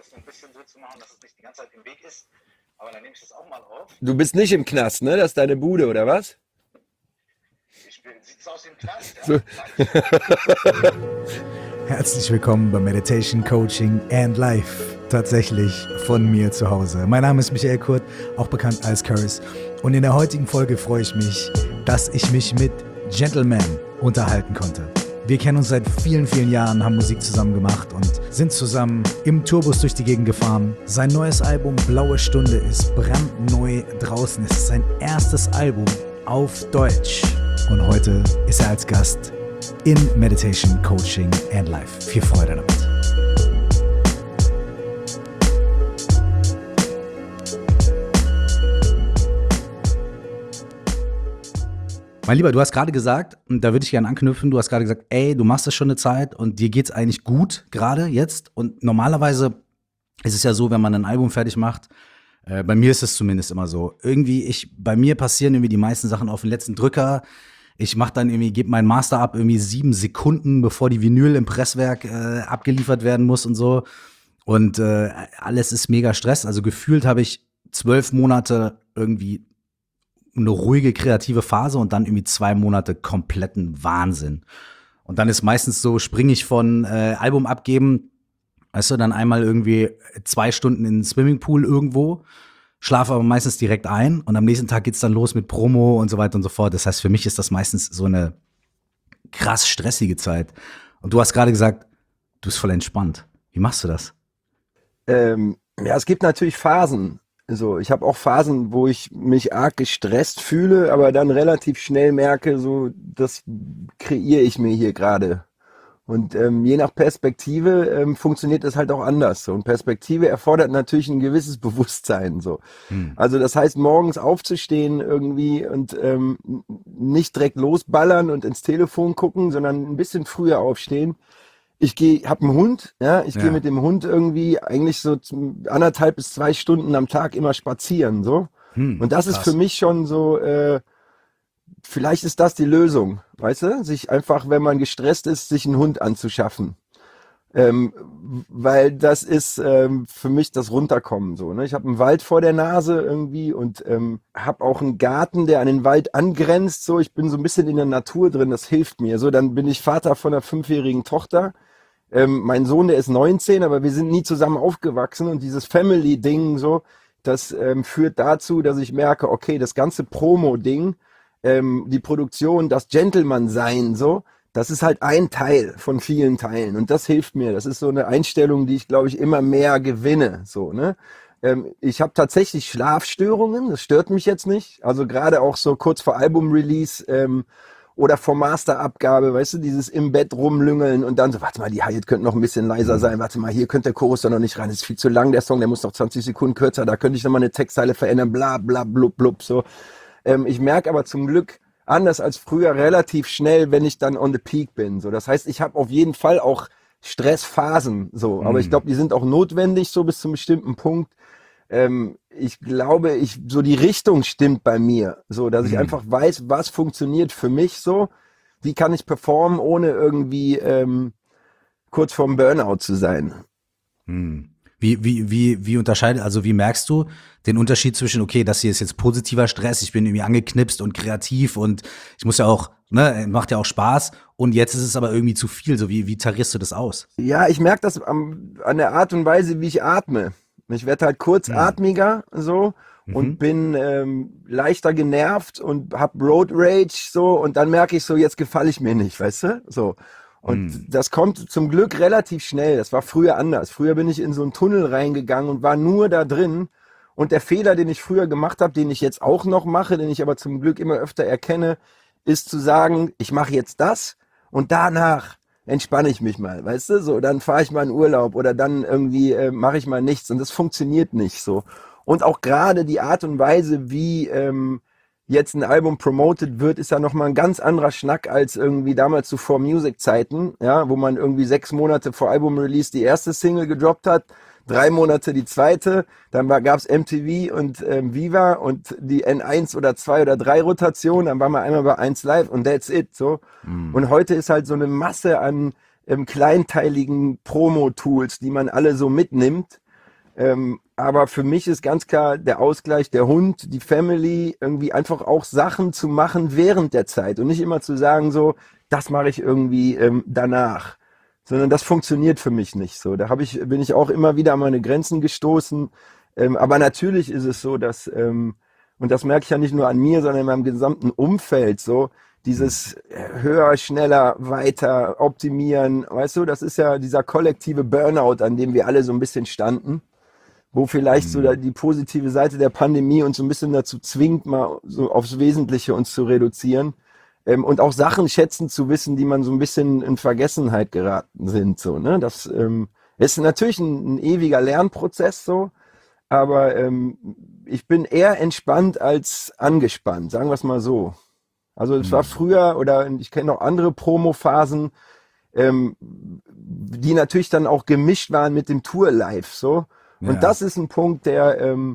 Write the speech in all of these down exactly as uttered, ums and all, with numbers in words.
das so ein bisschen so zu machen, dass es nicht die ganze Zeit im Weg ist. Aber dann nehme ich das auch mal auf. Du bist nicht im Knast, ne? Das ist deine Bude, oder was? Ich bin, sieht's aus im Knast, ja? So. Herzlich willkommen bei Meditation, Coaching and Life. Tatsächlich von mir zu Hause. Mein Name ist Michael Kurt, auch bekannt als Curse. Und in der heutigen Folge freue ich mich, dass ich mich mit Gentleman unterhalten konnte. Wir kennen uns seit vielen, vielen Jahren, haben Musik zusammen gemacht und sind zusammen im Tourbus durch die Gegend gefahren. Sein neues Album Blaue Stunde ist brandneu draußen. Es ist sein erstes Album auf Deutsch. Und heute ist er als Gast in Meditation, Coaching and Life. Viel Freude damit. Mein Lieber, du hast gerade gesagt, und da würde ich gerne anknüpfen, du hast gerade gesagt, ey, du machst das schon eine Zeit und dir geht's eigentlich gut gerade jetzt. Und normalerweise ist es ja so, wenn man ein Album fertig macht, äh, bei mir ist es zumindest immer so, irgendwie, ich, bei mir passieren irgendwie die meisten Sachen auf den letzten Drücker. Ich mache dann irgendwie, gebe meinen Master ab, irgendwie sieben Sekunden, bevor die Vinyl im Presswerk äh, abgeliefert werden muss und so. Und äh, alles ist mega Stress. Also gefühlt habe ich zwölf Monate irgendwie eine ruhige, kreative Phase und dann irgendwie zwei Monate kompletten Wahnsinn. Und dann ist meistens so, springe ich von äh, Album abgeben, weißt du, dann einmal irgendwie zwei Stunden in den Swimmingpool irgendwo, schlafe aber meistens direkt ein und am nächsten Tag geht's dann los mit Promo und so weiter und so fort. Das heißt, für mich ist das meistens so eine krass stressige Zeit. Und du hast gerade gesagt, du bist voll entspannt. Wie machst du das? Ähm, ja, es gibt natürlich Phasen. So, ich habe auch Phasen, wo ich mich arg gestresst fühle, aber dann relativ schnell merke, so, das kreiere ich mir hier gerade. Und ähm, je nach Perspektive ähm, funktioniert das halt auch anders. So. Und Perspektive erfordert natürlich ein gewisses Bewusstsein. So. Hm. Also das heißt, morgens aufzustehen irgendwie und ähm, nicht direkt losballern und ins Telefon gucken, sondern ein bisschen früher aufstehen. Ich gehe, habe einen Hund, ja, ich ja. gehe mit dem Hund irgendwie eigentlich so anderthalb bis zwei Stunden am Tag immer spazieren, so. Hm, und das krass. Ist für mich schon so, äh, vielleicht ist das die Lösung, weißt du, sich einfach, wenn man gestresst ist, sich einen Hund anzuschaffen, ähm, weil das ist ähm, für mich das Runterkommen, so, ne. Ich habe einen Wald vor der Nase irgendwie und ähm, habe auch einen Garten, der an den Wald angrenzt, so. Ich bin so ein bisschen in der Natur drin, das hilft mir, so. Dann bin ich Vater von einer fünfjährigen Tochter. Ähm, mein Sohn, der ist neunzehn, aber wir sind nie zusammen aufgewachsen und dieses Family-Ding so, das ähm, führt dazu, dass ich merke, okay, das ganze Promo-Ding, ähm, die Produktion, das Gentleman-Sein so, das ist halt ein Teil von vielen Teilen und das hilft mir. Das ist so eine Einstellung, die ich, glaube ich, immer mehr gewinne, so, ne? Ähm, ich habe tatsächlich Schlafstörungen, das stört mich jetzt nicht, also gerade auch so kurz vor Album-Release, ähm, oder vor Masterabgabe, weißt du, dieses im Bett rumlüngeln und dann so, warte mal, die Hi-Hat könnte noch ein bisschen leiser sein, warte mal, hier könnte der Chorus doch noch nicht rein, das ist viel zu lang, der Song, der muss noch zwanzig Sekunden kürzer, da könnte ich noch mal eine Textzeile verändern, bla bla blub blub, so. Ähm, ich merke aber zum Glück, anders als früher, relativ schnell, wenn ich dann on the peak bin, so. Das heißt, ich habe auf jeden Fall auch Stressphasen, so, aber ich glaube, die sind auch notwendig, so bis zum bestimmten Punkt. Ähm, ich glaube, ich so die Richtung stimmt bei mir, so dass ich mhm. einfach weiß, was funktioniert für mich so, wie kann ich performen, ohne irgendwie ähm, kurz vorm Burnout zu sein. Mhm. Wie wie wie wie unterscheidet, also wie merkst du den Unterschied zwischen, okay, das hier ist jetzt positiver Stress, ich bin irgendwie angeknipst und kreativ und ich muss ja auch, ne, macht ja auch Spaß und jetzt ist es aber irgendwie zu viel, so wie wie tarierst du das aus? Ja, ich merke das am, an der Art und Weise, wie ich atme. Ich werde halt kurzatmiger so mhm. und bin ähm, leichter genervt und hab Road Rage so und dann merke ich so, jetzt gefalle ich mir nicht, weißt du? So. Und mhm. das kommt zum Glück relativ schnell. Das war früher anders. Früher bin ich in so einen Tunnel reingegangen und war nur da drin. Und der Fehler, den ich früher gemacht habe, den ich jetzt auch noch mache, den ich aber zum Glück immer öfter erkenne, ist zu sagen, ich mache jetzt das und danach entspanne ich mich mal, weißt du, so, dann fahre ich mal in Urlaub oder dann irgendwie äh, mache ich mal nichts und das funktioniert nicht so. Und auch gerade die Art und Weise, wie ähm, jetzt ein Album promoted wird, ist ja nochmal ein ganz anderer Schnack als irgendwie damals zu four Music Zeiten, ja, wo man irgendwie sechs Monate vor Album-Release die erste Single gedroppt hat, drei Monate die zweite, dann gab es M T V und ähm, Viva und die N eins oder zwei oder drei Rotation, dann waren wir einmal bei eins Live und that's it, so. Mhm. Und heute ist halt so eine Masse an ähm, kleinteiligen Promo-Tools, die man alle so mitnimmt Ähm, aber für mich ist ganz klar der Ausgleich, der Hund, die Family, irgendwie einfach auch Sachen zu machen während der Zeit und nicht immer zu sagen so, das mache ich irgendwie ähm, danach, sondern das funktioniert für mich nicht so. Da habe ich, bin ich auch immer wieder an meine Grenzen gestoßen. Ähm, aber natürlich ist es so, dass, ähm, und das merke ich ja nicht nur an mir, sondern in meinem gesamten Umfeld so, dieses höher, schneller, weiter optimieren, weißt du, das ist ja dieser kollektive Burnout, an dem wir alle so ein bisschen standen, wo vielleicht so da die positive Seite der Pandemie uns so ein bisschen dazu zwingt, mal so aufs Wesentliche uns zu reduzieren, ähm, und auch Sachen schätzen zu wissen, die man so ein bisschen in Vergessenheit geraten sind, so, ne, das ähm, ist natürlich ein, ein ewiger Lernprozess, so, aber ähm, ich bin eher entspannt als angespannt, sagen wir es mal so. Also es war früher, oder ich kenne auch andere Promo-Phasen, ähm, die natürlich dann auch gemischt waren mit dem Tour-Live, so. Und Ja. das ist ein Punkt, der, ähm,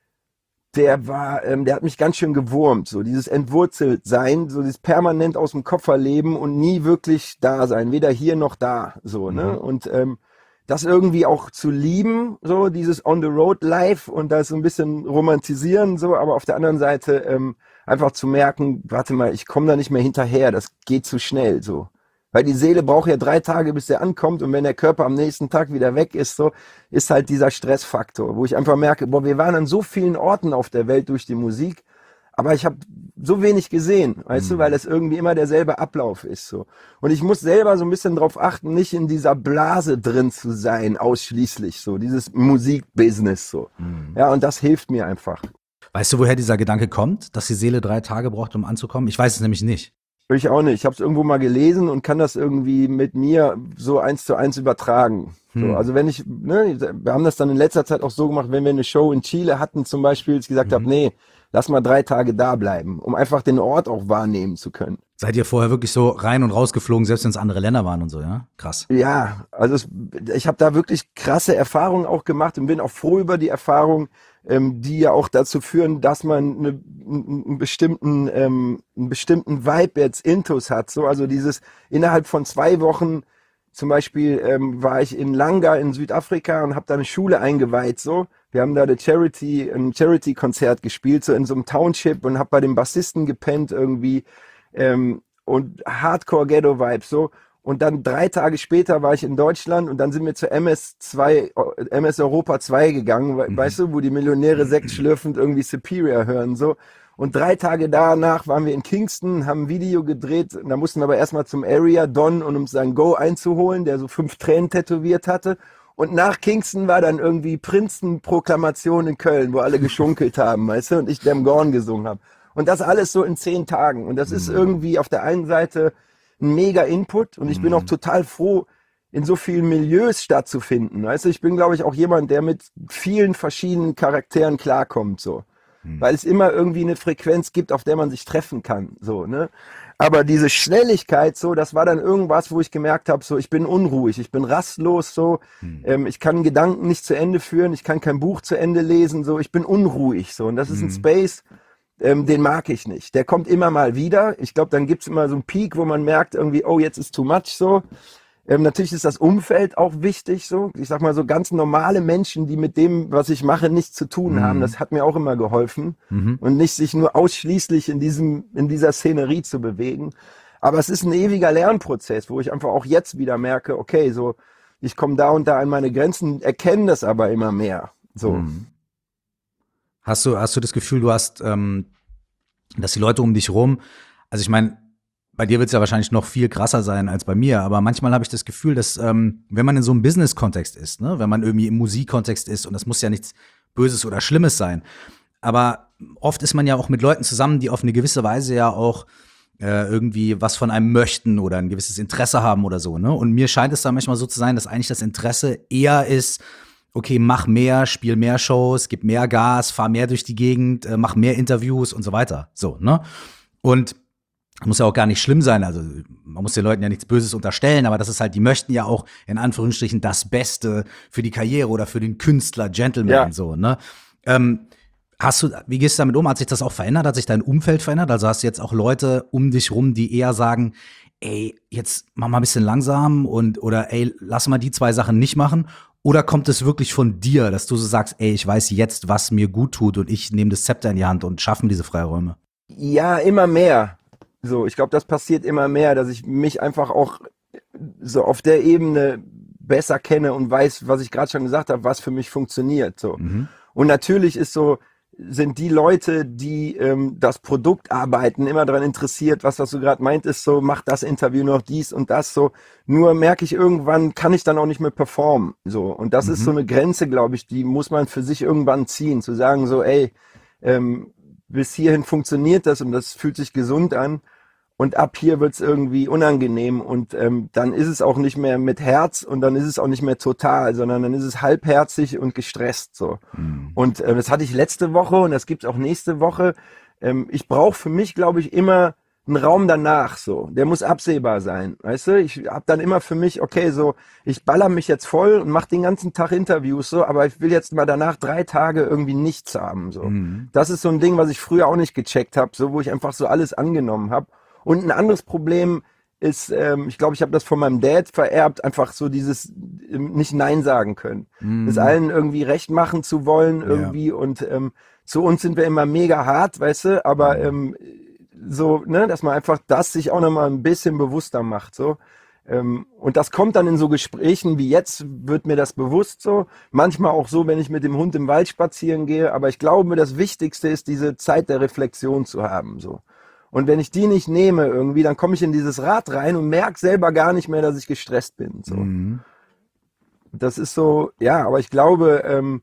der war, ähm, der hat mich ganz schön gewurmt, so dieses Entwurzelt-Sein, so dieses permanent aus dem Koffer leben und nie wirklich da sein, weder hier noch da, so, ne? Mhm. Und ähm, das irgendwie auch zu lieben, so dieses On-the-Road-Life und das so ein bisschen romantisieren, so, aber auf der anderen Seite ähm, einfach zu merken, warte mal, ich komme da nicht mehr hinterher, das geht zu schnell, so. Weil die Seele braucht ja drei Tage, bis der ankommt und wenn der Körper am nächsten Tag wieder weg ist, so, ist halt dieser Stressfaktor, wo ich einfach merke, boah, wir waren an so vielen Orten auf der Welt durch die Musik, aber ich habe so wenig gesehen, weißt du, weil es irgendwie immer derselbe Ablauf ist, so. Und ich muss selber so ein bisschen drauf achten, nicht in dieser Blase drin zu sein, ausschließlich, so, dieses Musikbusiness, so. Ja, und das hilft mir einfach. Weißt du, woher dieser Gedanke kommt, dass die Seele drei Tage braucht, um anzukommen? Ich weiß es nämlich nicht. Ich auch nicht. Ich habe es irgendwo mal gelesen und kann das irgendwie mit mir so eins zu eins übertragen. So, Hm. also wenn ich, ne, wir haben das dann in letzter Zeit auch so gemacht, wenn wir eine Show in Chile hatten zum Beispiel, dass ich gesagt habe, nee, lass mal drei Tage da bleiben, um einfach den Ort auch wahrnehmen zu können. Seid ihr vorher wirklich so rein und raus geflogen, selbst wenn es andere Länder waren und so, ja? Krass. Ja, also es, ich habe da wirklich krasse Erfahrungen auch gemacht und bin auch froh über die Erfahrung, ähm, die ja auch dazu führen, dass man eine, einen bestimmten, ähm, einen bestimmten Vibe jetzt intus hat. So, also dieses innerhalb von zwei Wochen, zum Beispiel ähm, war ich in Langa in Südafrika und habe da eine Schule eingeweiht. So, wir haben da eine Charity, ein Charity-Konzert gespielt, so in so einem Township und habe bei dem Bassisten gepennt irgendwie. Ähm, und Hardcore-Ghetto-Vibes, so. Und dann drei Tage später war ich in Deutschland und dann sind wir zur M S zwei, M S Europa zwei gegangen, we- weißt du, wo die Millionäre Sekt schlürfend irgendwie Superior hören, so. Und drei Tage danach waren wir in Kingston, haben ein Video gedreht, da mussten wir aber erstmal zum Area Don, um uns sein Go einzuholen, der so fünf Tränen tätowiert hatte. Und nach Kingston war dann irgendwie Prinzen-Proklamation in Köln, wo alle geschunkelt haben, weißt du, und ich Damn Gone gesungen habe. Und das alles so in zehn Tagen. Und das ist irgendwie auf der einen Seite ein mega Input und ich bin auch total froh, in so vielen Milieus stattzufinden. Weißt du, ich bin, glaube ich, auch jemand, der mit vielen verschiedenen Charakteren klarkommt, so. Weil es immer irgendwie eine Frequenz gibt, auf der man sich treffen kann, so, ne? Aber diese Schnelligkeit, so, das war dann irgendwas, wo ich gemerkt habe, so, ich bin unruhig, ich bin rastlos, so, ähm, ich kann Gedanken nicht zu Ende führen, ich kann kein Buch zu Ende lesen, so, ich bin unruhig, so. Und das ist ein Space, ähm, den mag ich nicht. Der kommt immer mal wieder. Ich glaube, dann gibt's immer so einen Peak, wo man merkt irgendwie, oh, jetzt ist too much, so. Ähm, natürlich ist das Umfeld auch wichtig, so. Ich sag mal, so ganz normale Menschen, die mit dem, was ich mache, nichts zu tun haben, das hat mir auch immer geholfen. Und nicht sich nur ausschließlich in diesem, in dieser Szenerie zu bewegen. Aber es ist ein ewiger Lernprozess, wo ich einfach auch jetzt wieder merke, okay, so, ich komme da und da an meine Grenzen, erkenne das aber immer mehr, so. Hast du, hast du das Gefühl, du hast, ähm, dass die Leute um dich rum, also ich meine, bei dir wird es ja wahrscheinlich noch viel krasser sein als bei mir, aber manchmal habe ich das Gefühl, dass ähm, wenn man in so einem Business-Kontext ist, ne, wenn man irgendwie im Musikkontext ist, und das muss ja nichts Böses oder Schlimmes sein, aber oft ist man ja auch mit Leuten zusammen, die auf eine gewisse Weise ja auch äh, irgendwie was von einem möchten oder ein gewisses Interesse haben oder so, ne? Und mir scheint es da manchmal so zu sein, dass eigentlich das Interesse eher ist, okay, mach mehr, spiel mehr Shows, gib mehr Gas, fahr mehr durch die Gegend, äh, mach mehr Interviews und so weiter, so, ne? Und muss ja auch gar nicht schlimm sein, also man muss den Leuten ja nichts Böses unterstellen, aber das ist halt, die möchten ja auch in Anführungsstrichen das Beste für die Karriere oder für den Künstler, Gentleman, Ja. so, ne? Ähm, hast du, wie gehst du damit um? Hat sich das auch verändert? Hat sich dein Umfeld verändert? Also hast du jetzt auch Leute um dich rum, die eher sagen, ey, jetzt mach mal ein bisschen langsam und oder ey, lass mal die zwei Sachen nicht machen? Oder kommt es wirklich von dir, dass du so sagst, ey, ich weiß jetzt, was mir gut tut und ich nehme das Zepter in die Hand und schaffe mir diese Freiräume? Ja, immer mehr. So, ich glaube, das passiert immer mehr, dass ich mich einfach auch so auf der Ebene besser kenne und weiß, was ich gerade schon gesagt habe, was für mich funktioniert. So. Mhm. Und natürlich ist so, sind die Leute, die ähm, das Produkt arbeiten, immer daran interessiert, was, was du gerade meintest, so, mach das Interview noch dies und das, so. Nur merke ich irgendwann, kann ich dann auch nicht mehr performen, so. Und das Mhm. ist so eine Grenze, glaube ich, die muss man für sich irgendwann ziehen, zu sagen so, ey, ähm, bis hierhin funktioniert das und das fühlt sich gesund an. Und ab hier wird's irgendwie unangenehm und ähm, dann ist es auch nicht mehr mit Herz und dann ist es auch nicht mehr total, sondern dann ist es halbherzig und gestresst so. Mhm. Und äh, das hatte ich letzte Woche und das gibt's auch nächste Woche. Ähm, ich brauche für mich, glaube ich, immer einen Raum danach so. Der muss absehbar sein, weißt du? Ich hab dann immer für mich, okay, so, ich baller mich jetzt voll und mache den ganzen Tag Interviews so, aber ich will jetzt mal danach drei Tage irgendwie nichts haben so. Mhm. Das ist so ein Ding, was ich früher auch nicht gecheckt habe, so wo ich einfach so alles angenommen habe. Und ein anderes Problem ist, ähm, ich glaube, ich habe das von meinem Dad vererbt, einfach so dieses ähm, nicht Nein sagen können. Mhm. Es allen irgendwie recht machen zu wollen irgendwie. Und ähm, zu uns sind wir immer mega hart, weißt du, aber ähm, so, ne, dass man einfach das sich auch nochmal ein bisschen bewusster macht, so. Ähm, und das kommt dann in so Gesprächen wie jetzt, wird mir das bewusst so. Manchmal auch so, wenn ich mit dem Hund im Wald spazieren gehe. Aber ich glaube, das Wichtigste ist, diese Zeit der Reflexion zu haben, so. Und wenn ich die nicht nehme irgendwie, dann komme ich in dieses Rad rein und merke selber gar nicht mehr, dass ich gestresst bin. So. Mhm. Das ist so, ja, aber ich glaube, ähm,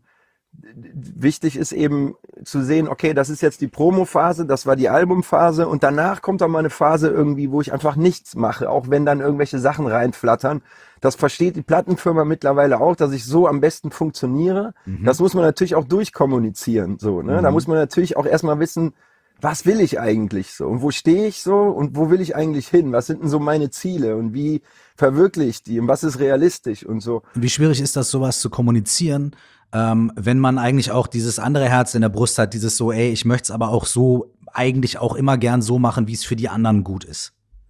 wichtig ist eben zu sehen, okay, das ist jetzt die Promo-Phase, das war die Albumphase und danach kommt auch mal eine Phase irgendwie, wo ich einfach nichts mache, auch wenn dann irgendwelche Sachen reinflattern. Das versteht die Plattenfirma mittlerweile auch, dass ich so am besten funktioniere. Mhm. Das muss man natürlich auch durchkommunizieren. So, ne? Mhm. Da muss man natürlich auch erstmal wissen, was will ich eigentlich so und wo stehe ich so und wo will ich eigentlich hin? Was sind denn so meine Ziele und wie verwirkliche ich die und was ist realistisch und so? Wie schwierig ist das, sowas zu kommunizieren, ähm, wenn man eigentlich auch dieses andere Herz in der Brust hat, dieses so, ey, ich möchte es aber auch so, eigentlich auch immer gern so machen, wie es für die anderen gut ist?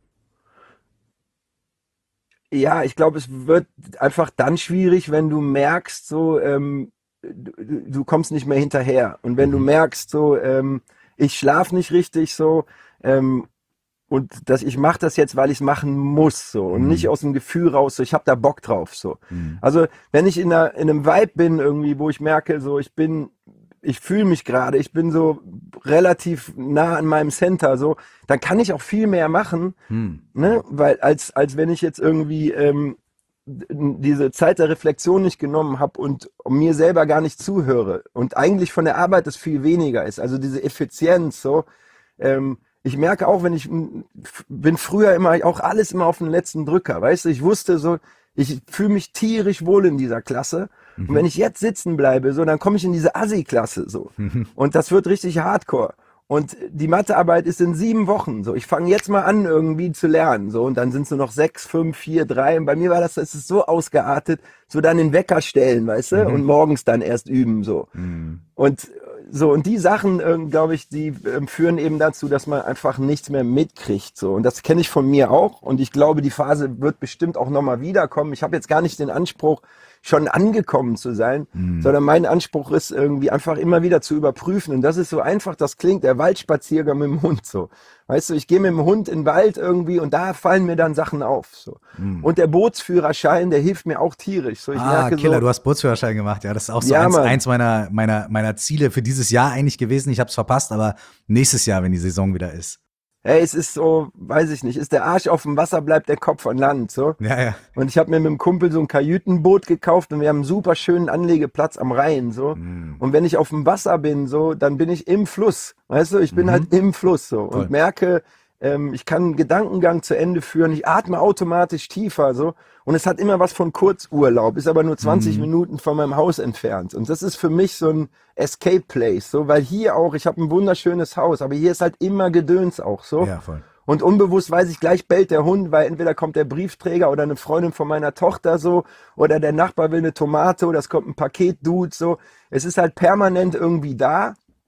Ja, ich glaube, es wird einfach dann schwierig, wenn du merkst, so, ähm, du, du kommst nicht mehr hinterher. Und wenn du Mhm. merkst, so, ähm, ich schlafe nicht richtig, so, ähm, und dass ich mache das jetzt, weil ich es machen muss, so, und Mhm. nicht aus dem Gefühl raus, so, ich habe da Bock drauf, so. Mhm. Also, wenn ich in, einer, in einem Vibe bin irgendwie, wo ich merke, so, ich bin, ich fühle mich gerade, ich bin so relativ nah an meinem Center, so, dann kann ich auch viel mehr machen, Mhm. ne, weil als als wenn ich jetzt irgendwie ähm, d- diese Zeit der Reflexion nicht genommen habe und mir selber gar nicht zuhöre und eigentlich von der Arbeit das viel weniger ist, also diese Effizienz so. Ähm, ich merke auch, wenn ich m, f- bin früher immer auch alles immer auf den letzten Drücker, weißt du, ich wusste so, ich fühle mich tierisch wohl in dieser Klasse und wenn Mhm. ich jetzt sitzen bleibe, so, dann komme ich in diese Assi-Klasse so Mhm. und das wird richtig hardcore. Und die Mathearbeit ist in sieben Wochen. So, ich fange jetzt mal an, irgendwie zu lernen. So, und dann sind es nur noch sechs, fünf, vier, drei. Und bei mir war das, das ist so ausgeartet, so dann den Wecker stellen, weißt du, Mhm. und morgens dann erst üben. So. Mhm. Und so, und die Sachen, ähm, glaube ich, die ähm, führen eben dazu, dass man einfach nichts mehr mitkriegt. So. Und das kenne ich von mir auch. Und ich glaube, die Phase wird bestimmt auch nochmal wiederkommen. Ich habe jetzt gar nicht den Anspruch, schon angekommen zu sein, Mhm. sondern mein Anspruch ist irgendwie einfach immer wieder zu überprüfen. Und das ist so einfach, das klingt, der Waldspaziergang mit dem Hund so. Weißt du, ich gehe mit dem Hund in den Wald irgendwie und da fallen mir dann Sachen auf. So. Mhm. Und der Bootsführerschein, der hilft mir auch tierisch. So, ich Ah, merke Killer, so, du hast Bootsführerschein gemacht, ja. Das ist auch so Ja, eins, Mann. eins meiner, meiner, meiner Ziele für dieses Jahr eigentlich gewesen. Ich habe es verpasst, aber nächstes Jahr, wenn die Saison wieder ist. hey, es ist so, weiß ich nicht, ist der Arsch auf dem Wasser, bleibt der Kopf an Land. So. Ja, ja. Und ich habe mir mit dem Kumpel so ein Kajütenboot gekauft und wir haben einen super schönen Anlegeplatz am Rhein. So. Mhm. Und wenn ich auf dem Wasser bin, so, dann bin ich im Fluss. Weißt du, ich bin Mhm. halt im Fluss so Voll. und merke, ähm, ich kann einen Gedankengang zu Ende führen, ich atme automatisch tiefer so. Und es hat immer was von Kurzurlaub, ist aber nur zwanzig Mhm. Minuten von meinem Haus entfernt. Und das ist für mich so ein Escape Place, so, weil hier auch, ich habe ein wunderschönes Haus, aber hier ist halt immer Gedöns auch so. Ja, voll. Und unbewusst weiß ich, gleich bellt der Hund, weil entweder kommt der Briefträger oder eine Freundin von meiner Tochter so, oder der Nachbar will eine Tomate oder es kommt ein Paket-Dude so. Es ist halt permanent irgendwie da.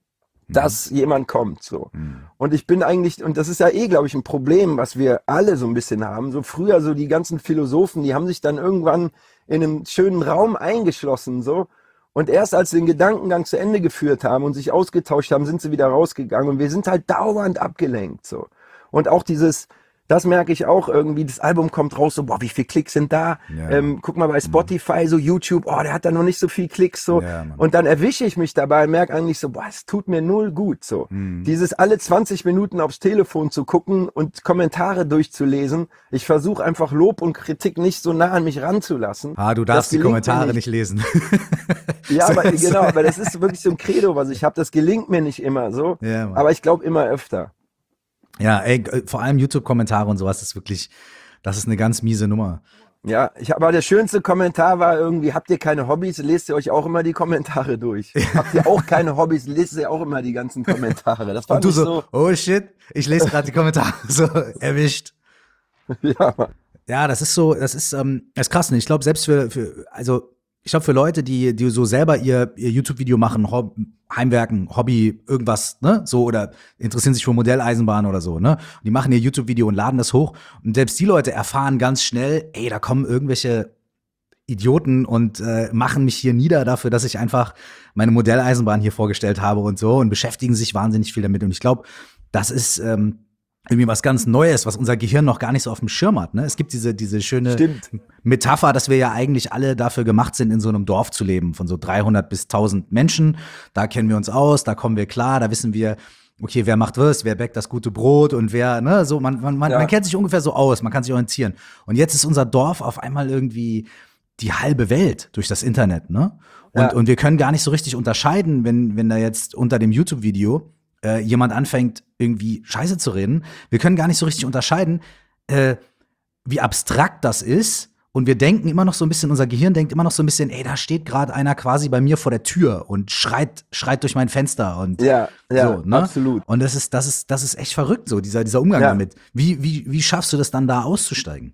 dass jemand kommt, so. Mhm. Und ich bin eigentlich, und das ist ja eh, glaube ich, ein Problem, was wir alle so ein bisschen haben. So früher, so die ganzen Philosophen, die haben sich dann irgendwann in einem schönen Raum eingeschlossen, so. Und erst als sie den Gedankengang zu Ende geführt haben und sich ausgetauscht haben, sind sie wieder rausgegangen. Und wir sind halt dauernd abgelenkt, so. Und auch dieses, das merke ich auch irgendwie, das Album kommt raus, so, boah, wie viele Klicks sind da? Ja. Ähm, guck mal bei Spotify, so YouTube, oh, der hat da noch nicht so viel Klicks, so. Ja, Mann. Und dann erwische ich mich dabei und merke eigentlich so, boah, es tut mir null gut, so. Mhm. Dieses alle zwanzig Minuten aufs Telefon zu gucken und Kommentare durchzulesen. Ich versuche einfach Lob und Kritik nicht so nah an mich ranzulassen. Ah, du Das darfst die gelingt mir Kommentare nicht. nicht lesen. Ja, aber Das- genau, aber das ist wirklich so ein Credo, was ich habe. Das gelingt mir nicht immer so. Ja, Mann. Aber ich glaube immer öfter. Ja, ey, äh, vor allem YouTube-Kommentare und sowas ist wirklich, das ist eine ganz miese Nummer. Ja, ich aber der schönste Kommentar war irgendwie, habt ihr keine Hobbys, lest ihr euch auch immer die Kommentare durch. Habt ihr auch keine Hobbys, lest ihr auch immer die ganzen Kommentare. Das fand Und du ich so, so, oh shit, ich lese gerade die Kommentare, so erwischt. ja, Mann. Ja, das ist so, das ist, ähm, das ist krass. Ne? Ich glaube, selbst für, für, also ich glaube, für Leute, die, die so selber ihr, ihr YouTube-Video machen, Hob Heimwerken, Hobby, irgendwas, ne, so, oder interessieren sich für Modelleisenbahn oder so, ne, und die machen ihr YouTube-Video und laden das hoch. Und selbst die Leute erfahren ganz schnell, ey, da kommen irgendwelche Idioten und äh, machen mich hier nieder dafür, dass ich einfach meine Modelleisenbahn hier vorgestellt habe und so und beschäftigen sich wahnsinnig viel damit. Und ich glaube, das ist ähm, irgendwie was ganz Neues, was unser Gehirn noch gar nicht so auf dem Schirm hat. Ne? Es gibt diese, diese schöne Stimmt. Metapher, dass wir ja eigentlich alle dafür gemacht sind, in so einem Dorf zu leben, von so dreihundert bis tausend Menschen. Da kennen wir uns aus, da kommen wir klar, da wissen wir, okay, wer macht was, wer bäckt das gute Brot und wer, ne, so, man, man, man, Ja. man kennt sich ungefähr so aus, man kann sich orientieren. Und jetzt ist unser Dorf auf einmal irgendwie die halbe Welt durch das Internet, ne? Und, Ja. und wir können gar nicht so richtig unterscheiden, wenn, wenn da jetzt unter dem YouTube-Video äh, jemand anfängt, irgendwie Scheiße zu reden. Wir können gar nicht so richtig unterscheiden, äh, wie abstrakt das ist. Und wir denken immer noch so ein bisschen, unser Gehirn denkt immer noch so ein bisschen, ey, da steht gerade einer quasi bei mir vor der Tür und schreit, schreit durch mein Fenster und Ja, ja, so, ne? absolut. Und das ist, das ist, das ist echt verrückt, so, dieser, dieser Umgang Ja. damit. Wie, wie, wie schaffst du das dann da auszusteigen?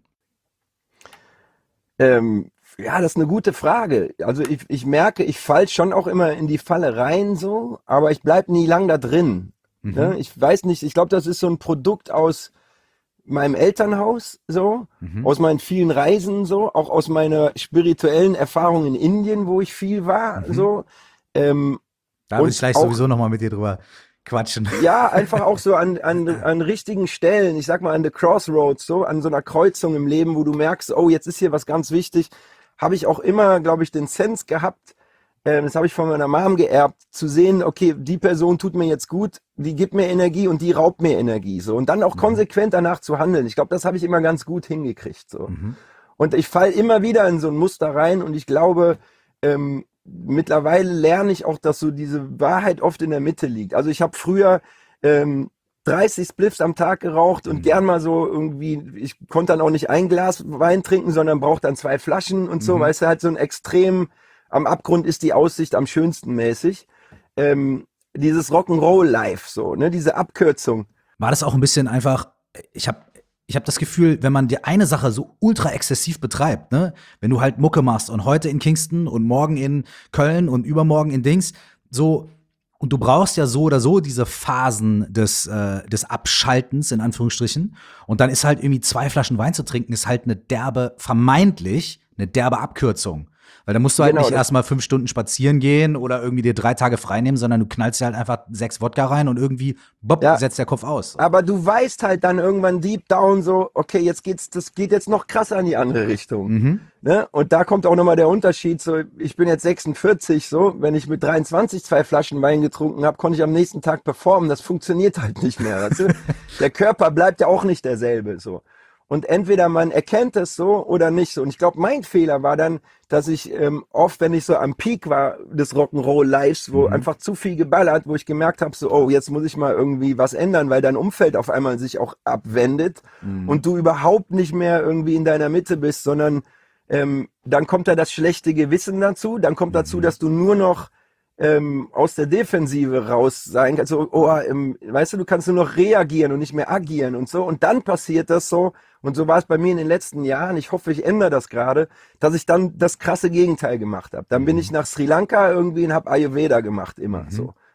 Ähm, ja, das ist eine gute Frage. Also ich, ich merke, ich falle schon auch immer in die Falle rein so, aber ich bleib nie lang da drin. Mhm. Ne? Ich weiß nicht, ich glaube, das ist so ein Produkt aus meinem Elternhaus so, Mhm. aus meinen vielen Reisen so, auch aus meiner spirituellen Erfahrung in Indien, wo ich viel war Mhm. so. Ähm, Da will Und ich gleich auch- sowieso noch mal mit dir drüber quatschen. ja, einfach auch so an, an, an richtigen Stellen, ich sag mal an the Crossroads, so an so einer Kreuzung im Leben, wo du merkst, oh, jetzt ist hier was ganz wichtig, habe ich auch immer, glaube ich, den Sense gehabt, ähm, das habe ich von meiner Mom geerbt, zu sehen, okay, die Person tut mir jetzt gut, die gibt mir Energie und die raubt mir Energie, so. Und dann auch Mhm. konsequent danach zu handeln. Ich glaube, das habe ich immer ganz gut hingekriegt, so. Mhm. Und ich falle immer wieder in so ein Muster rein und ich glaube, ähm, mittlerweile lerne ich auch, dass so diese Wahrheit oft in der Mitte liegt. Also ich habe früher ähm, dreißig Spliffs am Tag geraucht und Mhm. gern mal so irgendwie, ich konnte dann auch nicht ein Glas Wein trinken, sondern brauchte dann zwei Flaschen und so, Mhm. weißt du, halt so ein extrem, am Abgrund ist die Aussicht am schönsten mäßig. Ähm, dieses Rock'n'Roll-Life, so, ne, diese Abkürzung. War das auch ein bisschen einfach, ich habe ich hab das Gefühl, wenn man die eine Sache so ultra exzessiv betreibt, ne, wenn du halt Mucke machst und heute in Kingston und morgen in Köln und übermorgen in Dings, so, und du brauchst ja so oder so diese Phasen des, äh, des Abschaltens, in Anführungsstrichen, und dann ist halt irgendwie zwei Flaschen Wein zu trinken, ist halt eine derbe, vermeintlich eine derbe Abkürzung. Weil da musst du halt Genau, nicht das- erstmal fünf Stunden spazieren gehen oder irgendwie dir drei Tage frei nehmen, sondern du knallst dir halt einfach sechs Wodka rein und irgendwie, bopp, Ja. setzt der Kopf aus. Aber du weißt halt dann irgendwann deep down so, okay, jetzt geht's, das geht jetzt noch krasser in die andere Richtung. Mhm. Ne? Und da kommt auch nochmal der Unterschied. So, ich bin jetzt sechsundvierzig, so, wenn ich mit dreiundzwanzig zwei Flaschen Wein getrunken habe, konnte ich am nächsten Tag performen. Das funktioniert halt nicht mehr. Weißt du? Der Körper bleibt ja auch nicht derselbe. So. Und entweder man erkennt es so oder nicht so. Und ich glaube, mein Fehler war dann, dass ich ähm, oft, wenn ich so am Peak war des Rock'n'Roll-Lives, wo Mhm. einfach zu viel geballert, wo ich gemerkt habe, so, oh, jetzt muss ich mal irgendwie was ändern, weil dein Umfeld auf einmal sich auch abwendet Mhm. und du überhaupt nicht mehr irgendwie in deiner Mitte bist, sondern ähm, dann kommt da das schlechte Gewissen dazu, dann kommt dazu, Mhm. dass du nur noch ähm, aus der Defensive raus sein kannst, so, oh, ähm, weißt du, du kannst nur noch reagieren und nicht mehr agieren und so, und dann passiert das so, und so war es bei mir in den letzten Jahren, ich hoffe, ich ändere das gerade, dass ich dann das krasse Gegenteil gemacht habe. Dann bin Mhm. ich nach Sri Lanka irgendwie und habe Ayurveda gemacht, immer Mhm. so.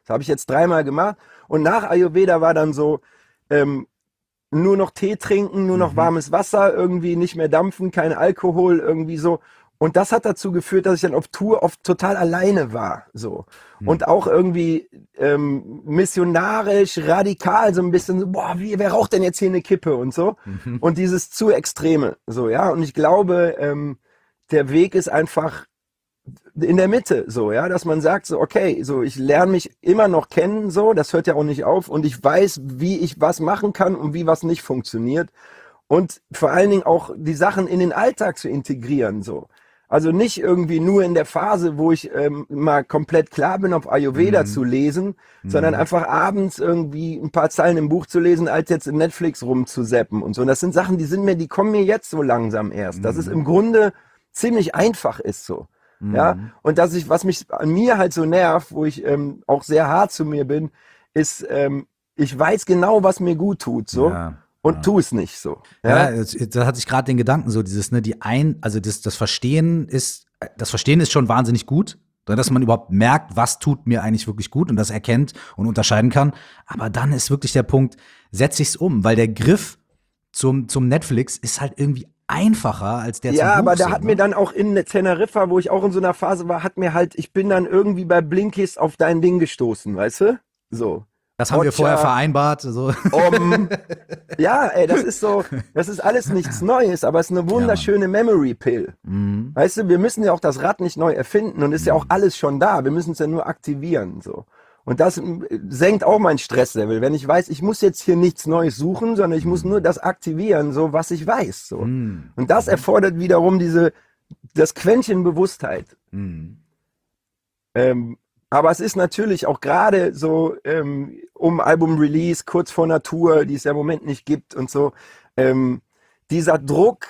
Das habe ich jetzt dreimal gemacht. Und nach Ayurveda war dann so, ähm, nur noch Tee trinken, nur noch Mhm. warmes Wasser, irgendwie nicht mehr dampfen, kein Alkohol, irgendwie so. Und das hat dazu geführt, dass ich dann auf Tour oft total alleine war, so. Mhm. Und auch irgendwie ähm, missionarisch, radikal, so ein bisschen so, boah, wie, wer raucht denn jetzt hier eine Kippe und so. Mhm. Und dieses zu Extreme, so, ja. Und ich glaube, ähm, der Weg ist einfach in der Mitte, so, ja, dass man sagt, so, okay, so, ich lerne mich immer noch kennen, so, das hört ja auch nicht auf und ich weiß, wie ich was machen kann und wie was nicht funktioniert und vor allen Dingen auch die Sachen in den Alltag zu integrieren, so. Also nicht irgendwie nur in der Phase, wo ich ähm, mal komplett klar bin, auf Ayurveda Mhm. zu lesen, sondern Mhm. einfach abends irgendwie ein paar Zeilen im Buch zu lesen, als jetzt in Netflix rumzuseppen und so. Und das sind Sachen, die sind mir, die kommen mir jetzt so langsam erst. Dass es Mhm. im Grunde ziemlich einfach ist, so. Ja, Mhm. und dass ich, was mich an mir halt so nervt, wo ich ähm, auch sehr hart zu mir bin, ist, ähm, ich weiß genau, was mir gut tut, so, Ja, und ja. tu es nicht so. Ja, Ja, jetzt- da hatte ich gerade den Gedanken, so dieses, ne, die ein, also das, das Verstehen ist, das Verstehen ist schon wahnsinnig gut, ne, dass man überhaupt merkt, was tut mir eigentlich wirklich gut und das erkennt und unterscheiden kann. Aber dann ist wirklich der Punkt, setze ich's um, weil der Griff zum, zum Netflix ist halt irgendwie einfacher als der zum ja, aber Buch, da so, hat ne? mir dann auch in Teneriffa, wo ich auch in so einer Phase war, hat mir halt, ich bin dann irgendwie bei Blinkist auf dein Ding gestoßen, weißt du? So. Das haben wir vorher Roger, vereinbart, so. Om. Ja, ey, das ist so, das ist alles nichts Neues, aber es ist eine Ja, Mann. wunderschöne Memory Pill. Mhm. Weißt du, wir müssen ja auch das Rad nicht neu erfinden und ist ja auch Mhm. alles schon da. Wir müssen es ja nur aktivieren, so. Und das äh, senkt auch mein Stresslevel, wenn ich weiß, ich muss jetzt hier nichts Neues suchen, sondern ich muss nur das aktivieren, so was ich weiß, so. Mhm. Und das erfordert wiederum diese, das Quäntchen Bewusstheit. Mhm. Ähm, aber es ist natürlich auch gerade so ähm, um Album-Release, kurz vor Natur, die es ja im Moment nicht gibt und so, ähm, dieser Druck,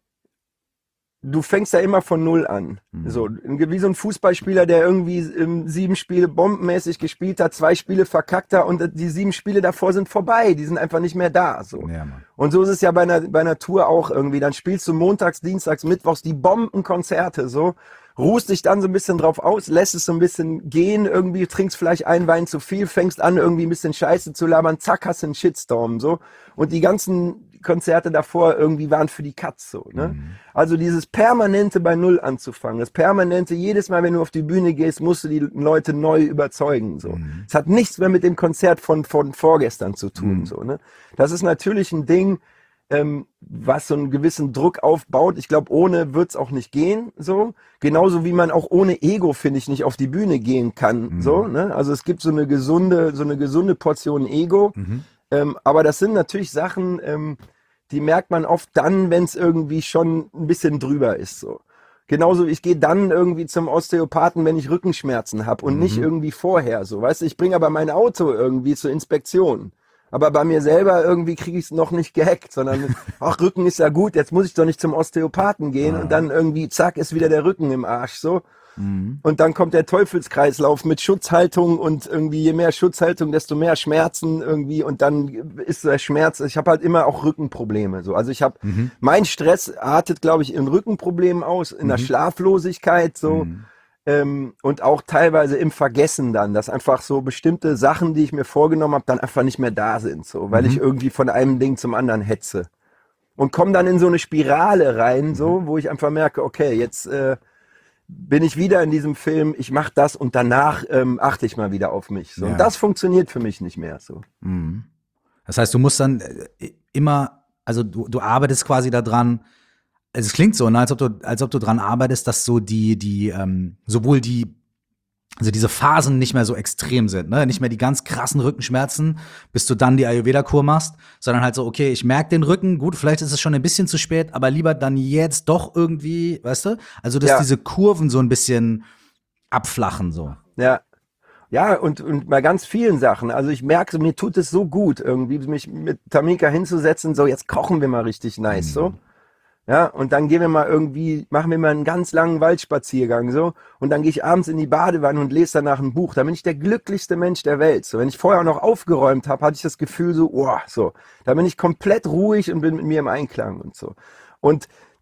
du fängst ja immer von Null an. Mhm. So, wie so ein Fußballspieler, der irgendwie ähm, sieben Spiele bombenmäßig gespielt hat, zwei Spiele verkackt hat und die sieben Spiele davor sind vorbei, die sind einfach nicht mehr da. So. Ja, Mann. Und so ist es ja bei einer, bei einer Tour auch irgendwie. Dann spielst du montags, dienstags, mittwochs die Bombenkonzerte, so. Ruhst dich dann so ein bisschen drauf aus, lässt es so ein bisschen gehen, irgendwie trinkst vielleicht einen Wein zu viel, fängst an irgendwie ein bisschen Scheiße zu labern, zack, hast du einen Shitstorm, so. Und die ganzen Konzerte davor irgendwie waren für die Katz, so, ne? Mhm. Also dieses permanente bei Null anzufangen, das permanente, jedes Mal, wenn du auf die Bühne gehst, musst du die Leute neu überzeugen, so. Mhm. Es hat nichts mehr mit dem Konzert von, von vorgestern zu tun, Mhm. so, ne? Das ist natürlich ein Ding, ähm, was so einen gewissen Druck aufbaut. Ich glaube, ohne wird's auch nicht gehen, so. Genauso wie man auch ohne Ego, finde ich, nicht auf die Bühne gehen kann, Mhm. so, ne? Also es gibt so eine gesunde, so eine gesunde Portion Ego. Mhm. Ähm, aber das sind natürlich Sachen, ähm, die merkt man oft dann, wenn es irgendwie schon ein bisschen drüber ist, so. Genauso, ich gehe dann irgendwie zum Osteopathen, wenn ich Rückenschmerzen habe und nicht Mhm. irgendwie vorher, so. Weißt du, ich bringe aber mein Auto irgendwie zur Inspektion. Aber bei mir selber irgendwie kriege ich es noch nicht gehackt, sondern, ach, Rücken ist ja gut, jetzt muss ich doch nicht zum Osteopathen gehen Ah. und dann irgendwie, zack, ist wieder der Rücken im Arsch, so. Mhm. Und dann kommt der Teufelskreislauf mit Schutzhaltung und irgendwie je mehr Schutzhaltung, desto mehr Schmerzen irgendwie und dann ist der Schmerz, ich habe halt immer auch Rückenprobleme, so. Also ich habe, Mhm. mein Stress artet, glaube ich, in Rückenproblemen aus, in der Mhm. Schlaflosigkeit, so. Mhm. Ähm, und auch teilweise im Vergessen dann, dass einfach so bestimmte Sachen, die ich mir vorgenommen habe, dann einfach nicht mehr da sind, so, weil Mhm. ich irgendwie von einem Ding zum anderen hetze. Und komme dann in so eine Spirale rein, so, wo ich einfach merke, okay, jetzt äh, bin ich wieder in diesem Film, ich mache das und danach ähm, achte ich mal wieder auf mich. So. Ja. Und das funktioniert für mich nicht mehr, so. Mhm. Das heißt, du musst dann äh, immer, also du, du arbeitest quasi daran, also es klingt so, ne, als ob du, als ob du dran arbeitest, dass so die, die, ähm, sowohl die, also diese Phasen nicht mehr so extrem sind, ne? Nicht mehr die ganz krassen Rückenschmerzen, bis du dann die Ayurveda-Kur machst, sondern halt so, okay, ich merke den Rücken, gut, vielleicht ist es schon ein bisschen zu spät, aber lieber dann jetzt doch irgendwie, weißt du? Also, dass Ja. diese Kurven so ein bisschen abflachen, so. Ja. Ja, und, und bei ganz vielen Sachen. Also ich merke, mir tut es so gut, irgendwie mich mit Tamika hinzusetzen, so jetzt kochen wir mal richtig nice, so. Ja, und dann gehen wir mal irgendwie, machen wir mal einen ganz langen Waldspaziergang, so. Und dann gehe ich abends in die Badewanne und lese danach ein Buch. Da bin ich der glücklichste Mensch der Welt. So, wenn ich vorher auch noch aufgeräumt habe, hatte ich das Gefühl so, oh, so. Da bin ich komplett ruhig und bin mit mir im Einklang und so. Und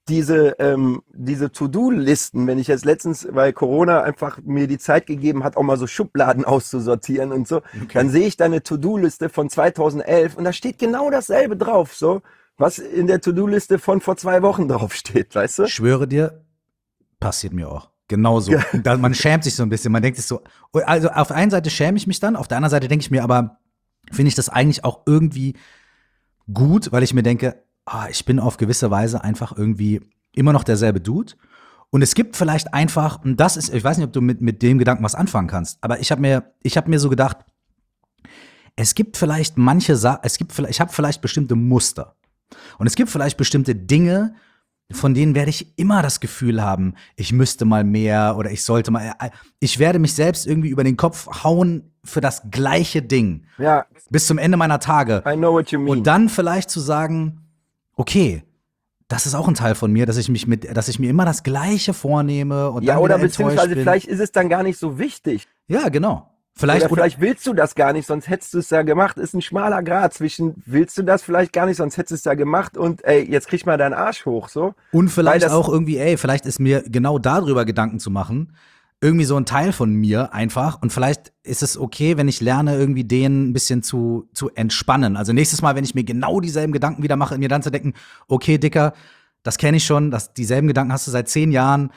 diese, ähm, diese To-Do-Listen, wenn ich jetzt letztens, weil Corona einfach mir die Zeit gegeben hat, auch mal so Schubladen auszusortieren und so, Okay. dann sehe ich da eine To-Do-Liste von zweitausendelf und da steht genau dasselbe drauf, so, was in der To-Do-Liste von vor zwei Wochen drauf steht, weißt du? Ich schwöre dir, passiert mir auch. Genauso. Da, man schämt sich so ein bisschen. Man denkt sich so, also auf der einen Seite schäme ich mich dann, auf der anderen Seite denke ich mir aber, finde ich das eigentlich auch irgendwie gut, weil ich mir denke, ah, ich bin auf gewisse Weise einfach irgendwie immer noch derselbe Dude. Und es gibt vielleicht einfach, und das ist, ich weiß nicht, ob du mit, mit dem Gedanken was anfangen kannst, aber ich habe mir, ich habe mir so gedacht, es gibt vielleicht manche Sachen, es gibt vielleicht, ich habe vielleicht bestimmte Muster. Und es gibt vielleicht bestimmte Dinge, von denen werde ich immer das Gefühl haben, ich müsste mal mehr oder ich sollte mal, ich werde mich selbst irgendwie über den Kopf hauen für das gleiche Ding. Ja, Bis zum Ende meiner Tage. I know what you mean. Und dann vielleicht zu sagen, okay, das ist auch ein Teil von mir, dass ich mich mit, dass ich mir immer das Gleiche vornehme und ja, dann oder wieder enttäuscht beziehungsweise bin. vielleicht ist es dann gar nicht so wichtig. Ja, genau. Vielleicht, Oder vielleicht willst du das gar nicht, sonst hättest du es ja gemacht. Ist ein schmaler Grad zwischen, willst du das vielleicht gar nicht, sonst hättest du es ja gemacht und ey, jetzt krieg mal deinen Arsch hoch, so. Und vielleicht Weil das- auch irgendwie, ey, vielleicht ist mir genau darüber Gedanken zu machen, irgendwie so ein Teil von mir einfach. Und vielleicht ist es okay, wenn ich lerne, irgendwie den ein bisschen zu, zu entspannen. Also nächstes Mal, wenn ich mir genau dieselben Gedanken wieder mache, mir dann zu denken, okay, Dicker, das kenne ich schon, das, dieselben Gedanken hast du seit zehn Jahren.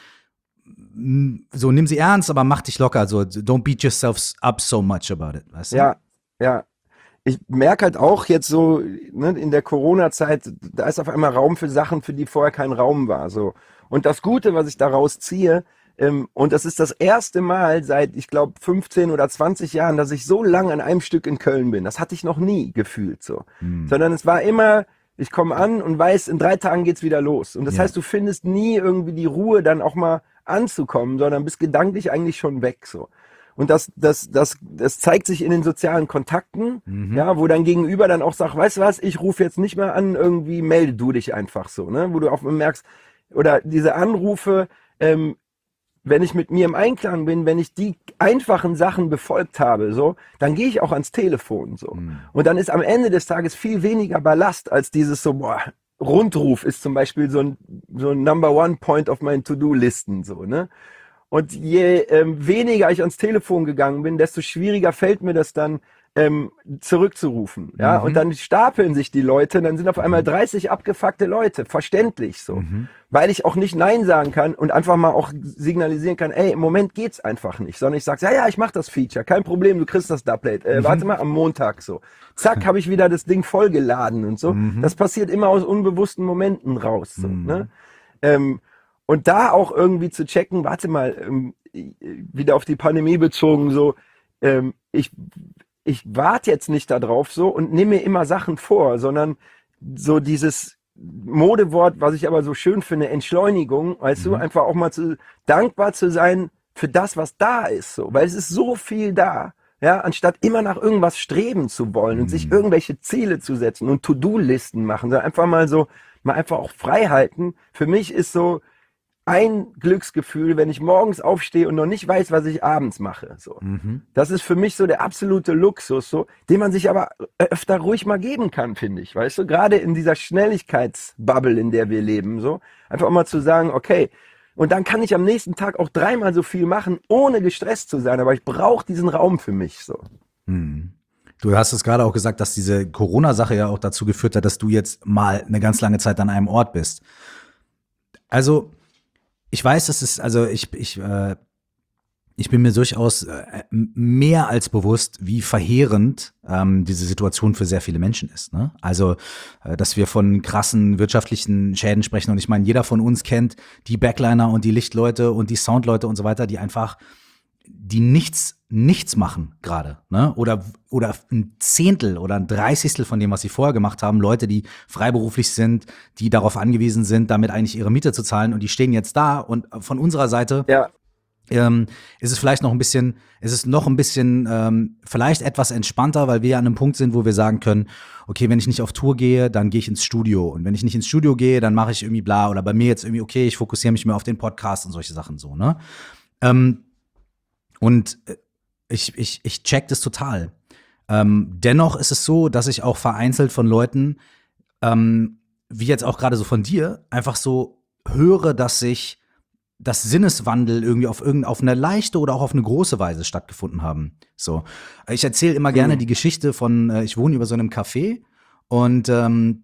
So, nimm sie ernst, aber mach dich locker. So, don't beat yourself up so much about it. Weißt du? Ja, ja. Ich merke halt auch jetzt so, ne, in der Corona-Zeit, da ist auf einmal Raum für Sachen, für die vorher kein Raum war, so. Und das Gute, was ich daraus ziehe, ähm, und das ist das erste Mal seit, ich glaube, fünfzehn oder zwanzig Jahren, dass ich so lang an einem Stück in Köln bin. Das hatte ich noch nie gefühlt, so. Hm. Sondern es war immer, ich komme an und weiß, in drei Tagen geht's wieder los. Und das Ja. heißt, du findest nie irgendwie die Ruhe, dann auch mal anzukommen, sondern bist gedanklich eigentlich schon weg, so. Und das, das, das, das zeigt sich in den sozialen Kontakten, Mhm. ja, wo dein Gegenüber dann auch sagt, weißt du was, ich rufe jetzt nicht mehr an, irgendwie melde du dich einfach so, ne, wo du auch merkst, oder diese Anrufe, ähm, wenn ich mit mir im Einklang bin, wenn ich die einfachen Sachen befolgt habe, so, dann gehe ich auch ans Telefon, so. Mhm. Und dann ist am Ende des Tages viel weniger Ballast als dieses so, boah, Rundruf ist zum Beispiel so ein, so ein Number One Point auf meinen To-Do-Listen, so, ne. Und je ähm, weniger ich ans Telefon gegangen bin, desto schwieriger fällt mir das dann, ähm, zurückzurufen. Ja, Mhm. und dann stapeln sich die Leute, dann sind auf einmal dreißig abgefuckte Leute, verständlich so. Mhm. Weil ich auch nicht Nein sagen kann und einfach mal auch signalisieren kann, ey, im Moment geht's einfach nicht. Sondern ich sage, ja, ja, ich mach das Feature, kein Problem, du kriegst das Doublet. Äh, Mhm. Warte mal, am Montag so. Zack, habe ich wieder das Ding vollgeladen und so. Mhm. Das passiert immer aus unbewussten Momenten raus. So, Mhm. ne? ähm, und da auch irgendwie zu checken, warte mal, ähm, wieder auf die Pandemie bezogen, so, ähm, ich, ich warte jetzt nicht darauf so und nehme mir immer Sachen vor, sondern so dieses Modewort, was ich aber so schön finde, Entschleunigung, weißt Mhm. du, einfach auch mal zu dankbar zu sein für das, was da ist, so, weil es ist so viel da, ja, anstatt immer nach irgendwas streben zu wollen und sich Mhm. irgendwelche Ziele zu setzen und To-Do-Listen machen, sondern einfach mal so, mal einfach auch frei halten. Für mich ist so ein Glücksgefühl, wenn ich morgens aufstehe und noch nicht weiß, was ich abends mache, so. Mhm. Das ist für mich so der absolute Luxus, so, den man sich aber öfter ruhig mal geben kann, finde ich, weißt du, gerade in dieser Schnelligkeitsbubble, in der wir leben, so, einfach mal zu sagen, okay, und dann kann ich am nächsten Tag auch dreimal so viel machen, ohne gestresst zu sein, aber ich brauche diesen Raum für mich, so. Mhm. Du hast es gerade auch gesagt, dass diese Corona-Sache ja auch dazu geführt hat, dass du jetzt mal eine ganz lange Zeit an einem Ort bist. Also, ich weiß, das ist, also ich, ich, äh, ich bin mir durchaus äh, mehr als bewusst, wie verheerend ähm, diese Situation für sehr viele Menschen ist. Ne? Also, äh, dass wir von krassen wirtschaftlichen Schäden sprechen. Und ich meine, jeder von uns kennt die Backliner und die Lichtleute und die Soundleute und so weiter, die einfach, die nichts, nichts machen gerade. Ne? Oder, oder ein Zehntel oder ein Dreißigstel von dem, was sie vorher gemacht haben. Leute, die freiberuflich sind, die darauf angewiesen sind, damit eigentlich ihre Miete zu zahlen. Und die stehen jetzt da. Und von unserer Seite Ja, ähm, ist es vielleicht noch ein bisschen, ist es noch ein bisschen, ähm, vielleicht etwas entspannter, weil wir ja an einem Punkt sind, wo wir sagen können, okay, wenn ich nicht auf Tour gehe, dann gehe ich ins Studio. Und wenn ich nicht ins Studio gehe, dann mache ich irgendwie bla. Oder bei mir jetzt irgendwie, okay, ich fokussiere mich mehr auf den Podcast und solche Sachen so, ne? Ähm, und ich, ich, ich check das total. Ähm, dennoch ist es so, dass ich auch vereinzelt von Leuten, ähm, wie jetzt auch gerade so von dir, einfach so höre, dass sich das Sinneswandel irgendwie auf irgendeine, auf eine leichte oder auch auf eine große Weise stattgefunden haben. So. Ich erzähle immer gerne Mhm. die Geschichte von, äh, ich wohne über so einem Café und ähm,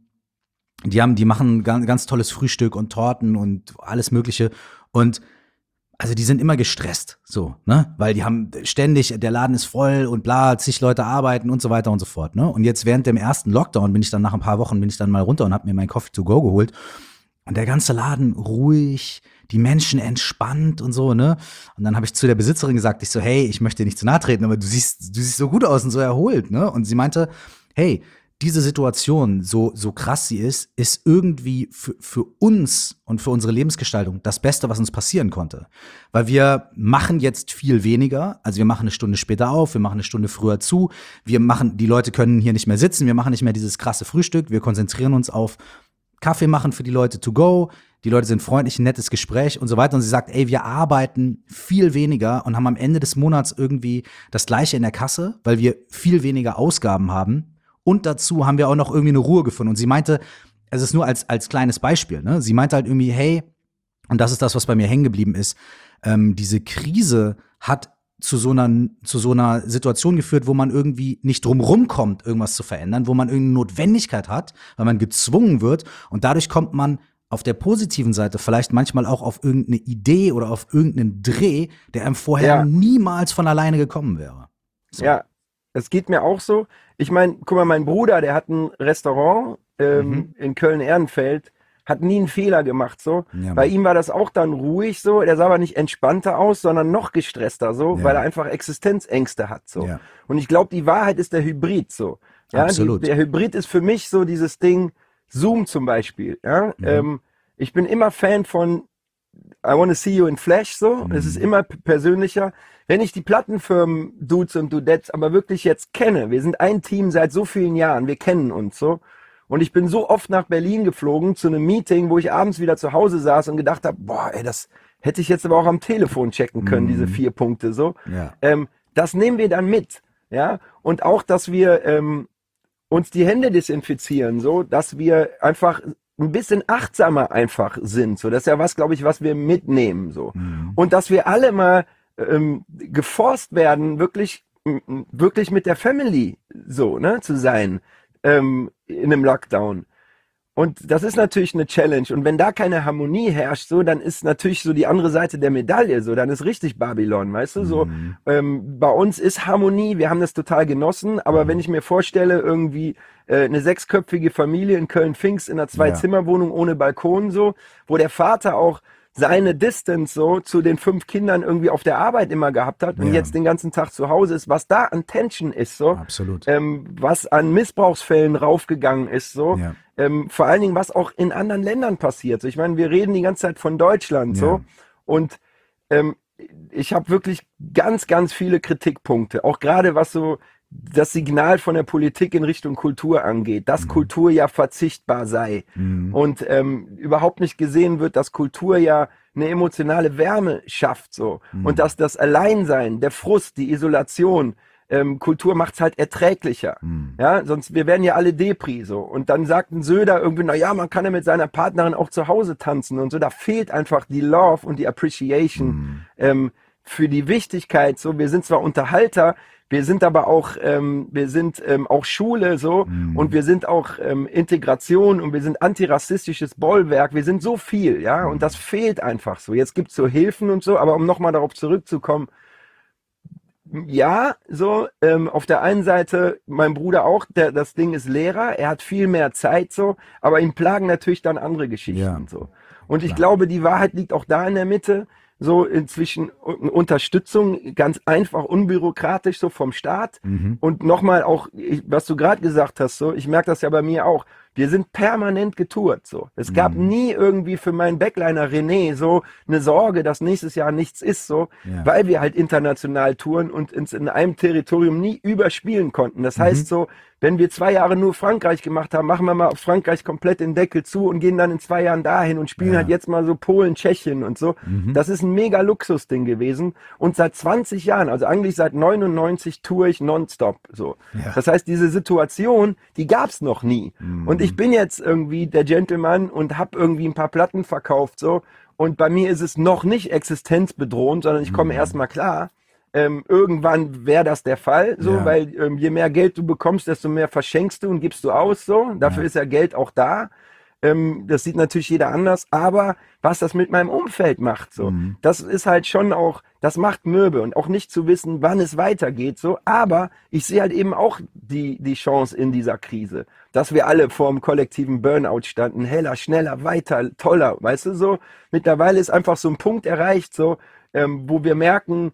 die haben, die machen ganz, ganz tolles Frühstück und Torten und alles Mögliche. Und also die sind immer gestresst, so, ne? Weil die haben ständig, der Laden ist voll und bla, zig Leute arbeiten und so weiter und so fort, ne? Und jetzt während dem ersten Lockdown bin ich dann nach ein paar Wochen, bin ich dann mal runter und hab mir mein Coffee to go geholt. Und der ganze Laden ruhig, die Menschen entspannt und so, ne? Und dann habe ich zu der Besitzerin gesagt, ich so, hey, ich möchte dir nicht zu nahe treten, aber du siehst, du siehst so gut aus und so erholt, ne? Und sie meinte, hey, diese Situation, so, so krass sie ist, ist irgendwie für, für uns und für unsere Lebensgestaltung das Beste, was uns passieren konnte. Weil wir machen jetzt viel weniger, also wir machen eine Stunde später auf, wir machen eine Stunde früher zu, wir machen, die Leute können hier nicht mehr sitzen, wir machen nicht mehr dieses krasse Frühstück, wir konzentrieren uns auf Kaffee machen für die Leute to go, die Leute sind freundlich, ein nettes Gespräch und so weiter. Und sie sagt, ey, wir arbeiten viel weniger und haben am Ende des Monats irgendwie das Gleiche in der Kasse, weil wir viel weniger Ausgaben haben. Und dazu haben wir auch noch irgendwie eine Ruhe gefunden. Und sie meinte, es ist nur als, als kleines Beispiel, ne? Sie meinte halt irgendwie, hey, und das ist das, was bei mir hängen geblieben ist, ähm, diese Krise hat zu so einer, zu so einer Situation geführt, wo man irgendwie nicht drumrum kommt, irgendwas zu verändern, wo man irgendeine Notwendigkeit hat, weil man gezwungen wird. Und dadurch kommt man auf der positiven Seite vielleicht manchmal auch auf irgendeine Idee oder auf irgendeinen Dreh, der einem vorher Ja. niemals von alleine gekommen wäre. So. Ja, es geht mir auch so. Ich meine, guck mal, mein Bruder, der hat ein Restaurant ähm, Mhm. in Köln-Ehrenfeld, hat nie einen Fehler gemacht, so. Ja, Bei Mann. ihm war das auch dann ruhig so. Der sah aber nicht entspannter aus, sondern noch gestresster so, Ja. weil er einfach Existenzängste hat, so. Ja. Und ich glaube, die Wahrheit ist der Hybrid, so. Ja, Absolut. Die, der Hybrid ist für mich so dieses Ding, Zoom zum Beispiel, ja. Mhm. Ähm, ich bin immer Fan von I wanna see you in Flash, so. Mhm. Es ist immer p- persönlicher. Wenn ich die Plattenfirmen Dudes und Dudettes aber wirklich jetzt kenne, wir sind ein Team seit so vielen Jahren, wir kennen uns so. Und ich bin so oft nach Berlin geflogen zu einem Meeting, wo ich abends wieder zu Hause saß und gedacht habe, boah, ey, das hätte ich jetzt aber auch am Telefon checken können, Mhm. diese vier Punkte so. Ja. Ähm, das nehmen wir dann mit, ja. Und auch, dass wir ähm, uns die Hände desinfizieren, so, dass wir einfach ein bisschen achtsamer einfach sind. So, das ist ja was, glaube ich, was wir mitnehmen, so. Mhm. Und dass wir alle mal ähm, geforst werden, wirklich, m- wirklich mit der Family so, ne, zu sein, ähm, in einem Lockdown. Und das ist natürlich eine Challenge. Und wenn da keine Harmonie herrscht, so, dann ist natürlich so die andere Seite der Medaille, so, dann ist richtig Babylon, weißt du, so. Mhm. Ähm, bei uns ist Harmonie, wir haben das total genossen, aber wenn ich mir vorstelle, irgendwie äh, eine sechsköpfige Familie in Köln-Pfingst in einer Zwei-Zimmer-Wohnung ohne Balkon, so, wo der Vater auch seine Distance so zu den fünf Kindern irgendwie auf der Arbeit immer gehabt hat und Ja. jetzt den ganzen Tag zu Hause ist, was da an Tension ist, so, Absolut. ähm, was an Missbrauchsfällen raufgegangen ist, so, Ja. ähm, vor allen Dingen, was auch in anderen Ländern passiert. So, ich meine, wir reden die ganze Zeit von Deutschland, Ja. so, und ähm, ich habe wirklich ganz, ganz viele Kritikpunkte, auch gerade was so das Signal von der Politik in Richtung Kultur angeht, dass Mhm. Kultur ja verzichtbar sei Mhm. und ähm, überhaupt nicht gesehen wird, dass Kultur ja eine emotionale Wärme schafft, so, Mhm. und dass das Alleinsein, der Frust, die Isolation, ähm, Kultur macht's halt erträglicher. Mhm. Ja, sonst, wir werden ja alle Depri, so. Und dann sagt ein Söder irgendwie, na ja, man kann ja mit seiner Partnerin auch zu Hause tanzen und so. Da fehlt einfach die Love und die Appreciation, Mhm. ähm, für die Wichtigkeit, so. Wir sind zwar Unterhalter, wir sind aber auch, ähm, wir sind ähm, auch Schule, so. Mhm. Und wir sind auch ähm, Integration und wir sind antirassistisches Bollwerk. Wir sind so viel, ja. Und das fehlt einfach so. Jetzt gibt's so Hilfen und so, aber um nochmal darauf zurückzukommen, ja, so, ähm, auf der einen Seite, mein Bruder auch, der, das Ding ist Lehrer, er hat viel mehr Zeit, so, aber ihn plagen natürlich dann andere Geschichten, Ja. so. Und ich Klar. glaube, die Wahrheit liegt auch da in der Mitte, so inzwischen Unterstützung, ganz einfach, unbürokratisch, so vom Staat. Mhm. Und nochmal auch, ich, was du gerade gesagt hast, so, ich merke das ja bei mir auch, wir sind permanent getourt, so. Es gab Mhm. nie irgendwie für meinen Backliner René so eine Sorge, dass nächstes Jahr nichts ist, so, Ja. weil wir halt international touren und uns in einem Territorium nie überspielen konnten. Das Mhm. heißt so, wenn wir zwei Jahre nur Frankreich gemacht haben, machen wir mal auf Frankreich komplett den Deckel zu und gehen dann in zwei Jahren dahin und spielen Ja. halt jetzt mal so Polen, Tschechien und so. Mhm. Das ist ein mega Luxusding gewesen. Und seit zwanzig Jahren, also eigentlich seit neunundneunzig tour ich nonstop, so. Ja. Das heißt, diese Situation, die gab's noch nie. Mhm. Und Und ich bin jetzt irgendwie der Gentleman und habe irgendwie ein paar Platten verkauft so. Und bei mir ist es noch nicht existenzbedrohend, sondern ich komme Mhm. erstmal klar. Ähm, irgendwann wäre das der Fall, so, Ja. weil ähm, je mehr Geld du bekommst, desto mehr verschenkst du und gibst du aus, so. Dafür Ja. ist ja Geld auch da. Ähm, das sieht natürlich jeder anders, aber was das mit meinem Umfeld macht, so, Mhm. das ist halt schon auch, das macht mürbe und auch nicht zu wissen, wann es weitergeht, so. Aber ich sehe halt eben auch die, die Chance in dieser Krise, dass wir alle vor dem kollektiven Burnout standen, heller, schneller, weiter, toller, weißt du, so. Mittlerweile ist einfach so ein Punkt erreicht, so, ähm, wo wir merken,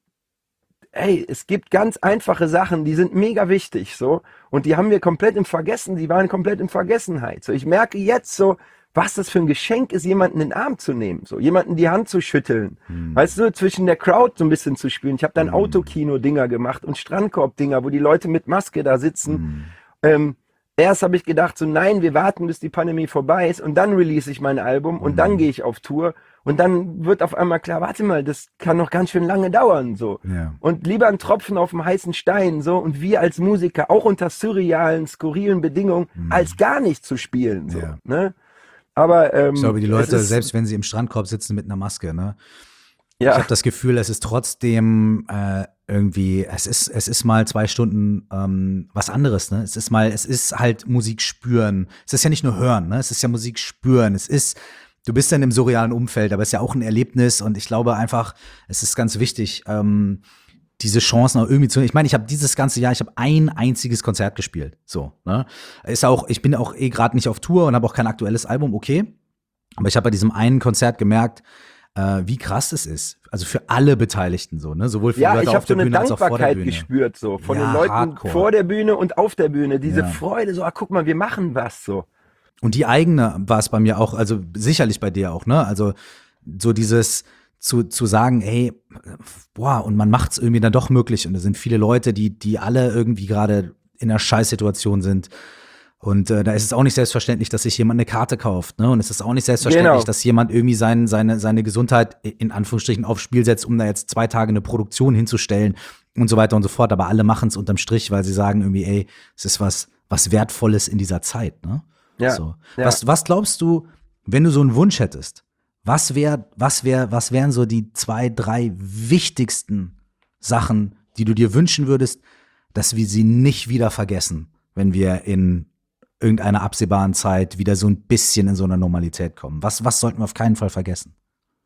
hey, es gibt ganz einfache Sachen, die sind mega wichtig, so. Und die haben wir komplett im Vergessen, die waren komplett in Vergessenheit. So, ich merke jetzt so, was das für ein Geschenk ist, jemanden in den Arm zu nehmen, so, jemanden die Hand zu schütteln. Mhm. Weißt du, zwischen der Crowd so ein bisschen zu spielen. Ich habe dann Mhm. Autokino-Dinger gemacht und Strandkorb-Dinger, wo die Leute mit Maske da sitzen. Mhm. Ähm, erst habe ich gedacht, so nein, wir warten, bis die Pandemie vorbei ist und dann release ich mein Album und Mhm. dann gehe ich auf Tour und dann wird auf einmal klar, warte mal, das kann noch ganz schön lange dauern, so. Ja. Und lieber ein Tropfen auf dem heißen Stein, so, und wir als Musiker auch unter surrealen, skurrilen Bedingungen, Mhm. als gar nicht zu spielen, so, Ja. ne? Aber, ähm, Ich glaube, die es Leute, ist, selbst wenn sie im Strandkorb sitzen mit einer Maske, ne? Ich ja, habe das Gefühl, es ist trotzdem äh, irgendwie, es ist, es ist mal zwei Stunden ähm, was anderes, ne? Es ist mal, es ist halt Musik spüren. Es ist ja nicht nur hören, ne? Es ist ja Musik spüren. Es ist, du bist ja in einem surrealen Umfeld, aber es ist ja auch ein Erlebnis und ich glaube einfach, es ist ganz wichtig, ähm, diese Chancen auch irgendwie zu. Ich meine, ich habe dieses ganze Jahr, ich habe ein einziges Konzert gespielt, so, ne? Ist auch, ich bin auch eh gerade nicht auf Tour und habe auch kein aktuelles Album, okay. Aber ich habe bei diesem einen Konzert gemerkt, äh, wie krass es ist. Also für alle Beteiligten so, ne? Sowohl für die ja, Leute ich auf habe so der eine Bühne als auch vor der Dankbarkeit Bühne. gespürt, so, von Ja, den Leuten hardcore. vor der Bühne und auf der Bühne, diese Ja. Freude, so, ah, guck mal, wir machen was, so. Und die eigene war es bei mir auch, also sicherlich bei dir auch, ne? Also so dieses zu, zu sagen, ey, boah, und man macht es irgendwie dann doch möglich. Und es sind viele Leute, die, die alle irgendwie gerade in einer Scheißsituation sind. Und äh, da ist es auch nicht selbstverständlich, dass sich jemand eine Karte kauft, ne? Und es ist auch nicht selbstverständlich, Genau. dass jemand irgendwie sein, seine, seine Gesundheit in Anführungsstrichen aufs Spiel setzt, um da jetzt zwei Tage eine Produktion hinzustellen und so weiter und so fort. Aber alle machen es unterm Strich, weil sie sagen irgendwie, ey, es ist was, was Wertvolles in dieser Zeit, ne? Ja, So. ja. Was, was glaubst du, wenn du so einen Wunsch hättest? Was wär, was wär, was wären so die zwei, drei wichtigsten Sachen, die du dir wünschen würdest, dass wir sie nicht wieder vergessen, wenn wir in irgendeiner absehbaren Zeit wieder so ein bisschen in so eine Normalität kommen? Was, was sollten wir auf keinen Fall vergessen?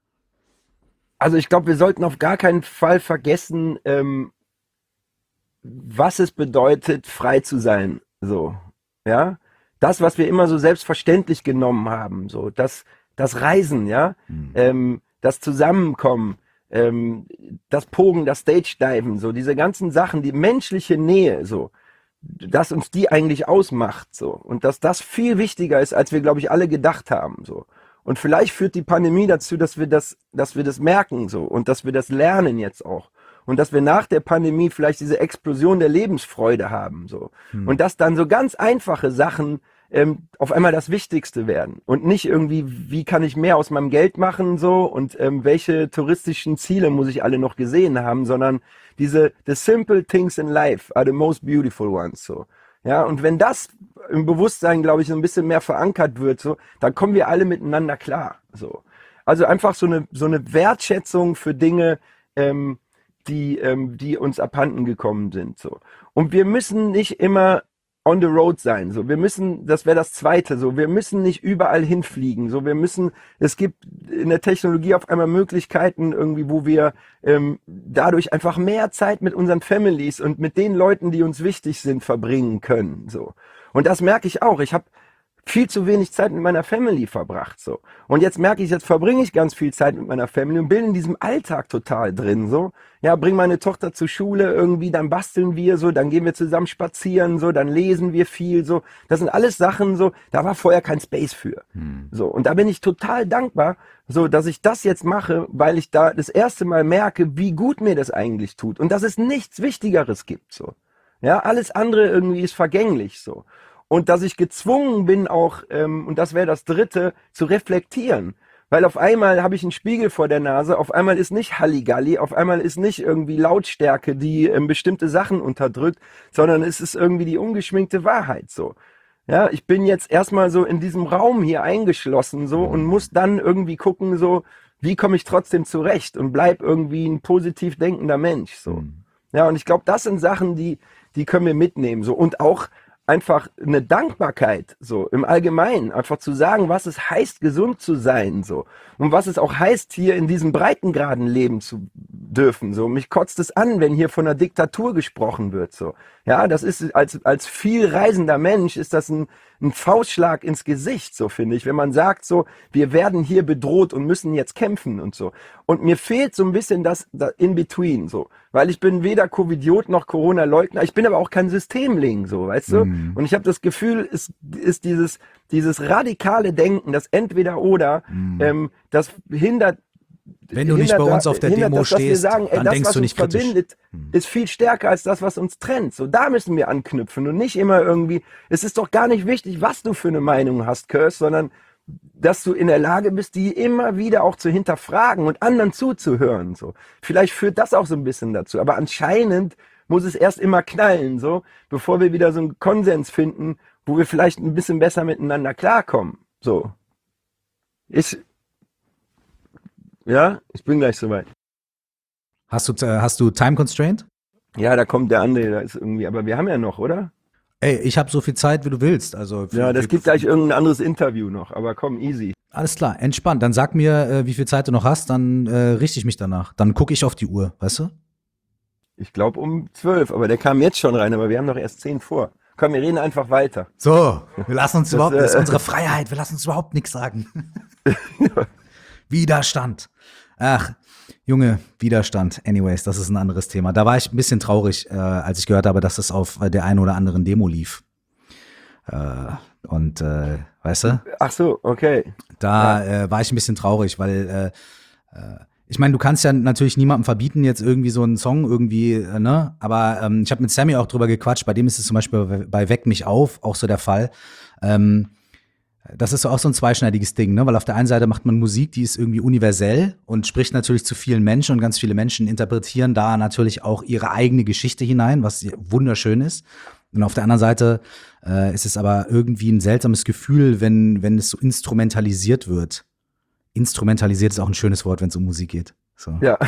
Also ich glaube, wir sollten auf gar keinen Fall vergessen, ähm, was es bedeutet, frei zu sein. So, ja. Das, was wir immer so selbstverständlich genommen haben, so, das, das Reisen, ja, Hm. ähm, das Zusammenkommen, ähm, das Pogen, das Stage-Diven, so, diese ganzen Sachen, die menschliche Nähe, so, dass uns die eigentlich ausmacht, so, und dass das viel wichtiger ist, als wir, glaube ich, alle gedacht haben, so. Und vielleicht führt die Pandemie dazu, dass wir das, dass wir das merken, so, und dass wir das lernen jetzt auch. Und dass wir nach der Pandemie vielleicht diese Explosion der Lebensfreude haben, so. Hm. Und dass dann so ganz einfache Sachen ähm, auf einmal das Wichtigste werden. Und nicht irgendwie, wie kann ich mehr aus meinem Geld machen, so, und ähm, welche touristischen Ziele muss ich alle noch gesehen haben, sondern diese, the simple things in life are the most beautiful ones, so. Ja, und wenn das im Bewusstsein, glaube ich, so ein bisschen mehr verankert wird, so, dann kommen wir alle miteinander klar, so. Also einfach so eine, so eine Wertschätzung für Dinge, ähm, die, ähm, die uns abhanden gekommen sind, so. Und wir müssen nicht immer on the road sein, so. Wir müssen, das wäre das Zweite, so. Wir müssen nicht überall hinfliegen, so. Wir müssen, es gibt in der Technologie auf einmal Möglichkeiten irgendwie, wo wir ähm, dadurch einfach mehr Zeit mit unseren Families und mit den Leuten, die uns wichtig sind, verbringen können, so. Und das merke ich auch. Ich habe viel zu wenig Zeit mit meiner Family verbracht, so. Und jetzt merke ich, jetzt verbringe ich ganz viel Zeit mit meiner Family und bin in diesem Alltag total drin, so. Ja, bring meine Tochter zur Schule irgendwie, dann basteln wir so, dann gehen wir zusammen spazieren, so, dann lesen wir viel, so. Das sind alles Sachen, so, da war vorher kein Space für. Hm. So. Und da bin ich total dankbar, so, dass ich das jetzt mache, weil ich da das erste Mal merke, wie gut mir das eigentlich tut und dass es nichts Wichtigeres gibt, so. Ja, alles andere irgendwie ist vergänglich, so. Und dass ich gezwungen bin auch, ähm, und das wäre das Dritte, zu reflektieren. Weil auf einmal habe ich einen Spiegel vor der Nase, auf einmal ist nicht Halligalli, auf einmal ist nicht irgendwie Lautstärke, die ähm, bestimmte Sachen unterdrückt, sondern es ist irgendwie die ungeschminkte Wahrheit so. Ja, ich bin jetzt erstmal so in diesem Raum hier eingeschlossen so und muss dann irgendwie gucken, so, wie komme ich trotzdem zurecht und bleib irgendwie ein positiv denkender Mensch. So. Ja, und ich glaube, das sind Sachen, die, die können wir mitnehmen. So. Und auch einfach eine Dankbarkeit, so im Allgemeinen, einfach zu sagen, was es heißt, gesund zu sein, so. Und was es auch heißt, hier in diesem Breitengraden leben zu dürfen, so. Mich kotzt es an, wenn hier von einer Diktatur gesprochen wird, so. Ja, das ist, als, als viel reisender Mensch ist das ein, ein Faustschlag ins Gesicht, so finde ich, wenn man sagt, so, wir werden hier bedroht und müssen jetzt kämpfen und so. Und mir fehlt so ein bisschen das, das In-Between, so. Weil ich bin weder Covidiot noch Corona-Leugner, ich bin aber auch kein Systemling, so, weißt du? Mhm. Und ich habe das Gefühl, es ist dieses, dieses radikale Denken, das Entweder-Oder, Mhm. ähm, das hindert, Wenn du nicht hindert bei uns da- auf der hindert Demo das, dass wir stehst, sagen, ey, dann das, denkst was du uns nicht kritisch. verbindet, ist viel stärker als das, was uns trennt. So, da müssen wir anknüpfen und nicht immer irgendwie, es ist doch gar nicht wichtig, was du für eine Meinung hast, Kurs, sondern dass du in der Lage bist, die immer wieder auch zu hinterfragen und anderen zuzuhören. So. Vielleicht führt das auch so ein bisschen dazu. Aber anscheinend muss es erst immer knallen, so, bevor wir wieder so einen Konsens finden, wo wir vielleicht ein bisschen besser miteinander klarkommen. So. Ich, ja, ich bin gleich soweit. Hast du, äh, hast du Time Constraint? Ja, da kommt der andere, da ist irgendwie, aber wir haben ja noch, oder? Ey, ich habe so viel Zeit, wie du willst. Also Ja, das gibt gleich irgendein anderes Interview noch, aber komm, easy. Alles klar, entspannt. Dann sag mir, äh, wie viel Zeit du noch hast, dann äh, richte ich mich danach. Dann gucke ich auf die Uhr, weißt du? Ich glaube um zwölf, aber der kam jetzt schon rein, aber wir haben noch erst zehn vor. Komm, wir reden einfach weiter. So, wir lassen uns Das, überhaupt, das ist äh, unsere Freiheit, wir lassen uns überhaupt nichts sagen. Widerstand. Ach, Junge, Widerstand. Anyways, das ist ein anderes Thema. Da war ich ein bisschen traurig, äh, als ich gehört habe, dass das auf äh, der einen oder anderen Demo lief. Äh, und, äh, weißt du, Ach so, okay. da äh, war ich ein bisschen traurig, weil äh, äh, ich meine, du kannst ja natürlich niemandem verbieten, jetzt irgendwie so einen Song irgendwie, äh, ne? Aber ähm, ich habe mit Sammy auch drüber gequatscht, bei dem ist es zum Beispiel bei, bei Weck mich auf auch so der Fall. Ähm, das ist auch so ein zweischneidiges Ding, ne? Weil auf der einen Seite macht man Musik, die ist irgendwie universell und spricht natürlich zu vielen Menschen und ganz viele Menschen interpretieren da natürlich auch ihre eigene Geschichte hinein, was wunderschön ist. Und auf der anderen Seite äh, ist es aber irgendwie ein seltsames Gefühl, wenn, wenn es so instrumentalisiert wird. Instrumentalisiert ist auch ein schönes Wort, wenn es um Musik geht. So. Ja.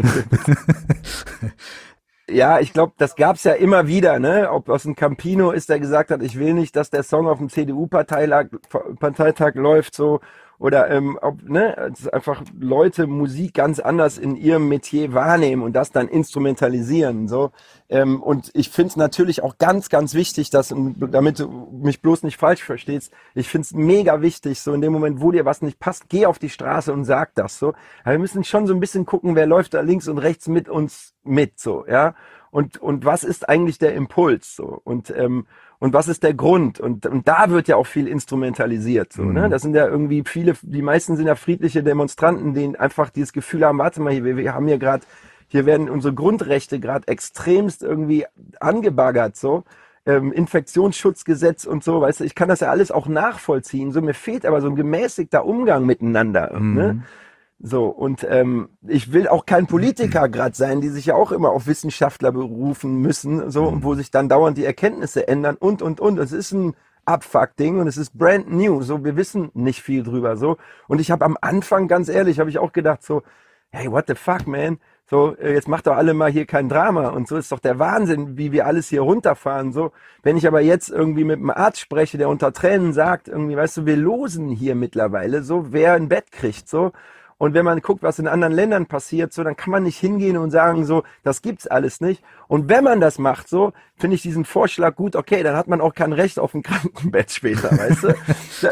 Ja, ich glaube, das gab's ja immer wieder, ne? Ob aus dem Campino ist, der gesagt hat, ich will nicht, dass der Song auf dem C D U-Parteitag Parteitag läuft, so. Oder ähm, ob, ne, dass einfach Leute Musik ganz anders in ihrem Metier wahrnehmen und das dann instrumentalisieren. So. Ähm, und ich finde es natürlich auch ganz, ganz wichtig, dass, damit du mich bloß nicht falsch verstehst, ich finde es mega wichtig, so in dem Moment, wo dir was nicht passt, geh auf die Straße und sag das so. Aber wir müssen schon so ein bisschen gucken, wer läuft da links und rechts mit uns mit, so, ja. Und, und was ist eigentlich der Impuls, so. Und, ähm, Und was ist der Grund? Und, und da wird ja auch viel instrumentalisiert. So, ne? Das sind ja irgendwie viele, die meisten sind ja friedliche Demonstranten, die einfach dieses Gefühl haben, warte mal, hier, wir, wir haben hier gerade, hier werden unsere Grundrechte gerade extremst irgendwie angebaggert. So. Ähm, Infektionsschutzgesetz und so, weißt du, ich kann das ja alles auch nachvollziehen. So, mir fehlt aber so ein gemäßigter Umgang miteinander. Mhm. Ne? So, und ähm, ich will auch kein Politiker gerade sein, die sich ja auch immer auf Wissenschaftler berufen müssen, so, Mhm. wo sich dann dauernd die Erkenntnisse ändern und, und, und. Es ist ein Abfuck-Ding und es ist brand new, so, wir wissen nicht viel drüber, so. Und ich habe am Anfang, ganz ehrlich, habe ich auch gedacht so, hey, what the fuck, man? So, äh, jetzt macht doch alle mal hier kein Drama und so ist doch der Wahnsinn, wie wir alles hier runterfahren, so. Wenn ich aber jetzt irgendwie mit einem Arzt spreche, der unter Tränen sagt, irgendwie, weißt du, wir losen hier mittlerweile, so, wer ein Bett kriegt, so. Und wenn man guckt, was in anderen Ländern passiert, so, dann kann man nicht hingehen und sagen, so, das gibt's alles nicht. Und wenn man das macht, so, finde ich diesen Vorschlag gut, okay, dann hat man auch kein Recht auf ein Krankenbett später, weißt du?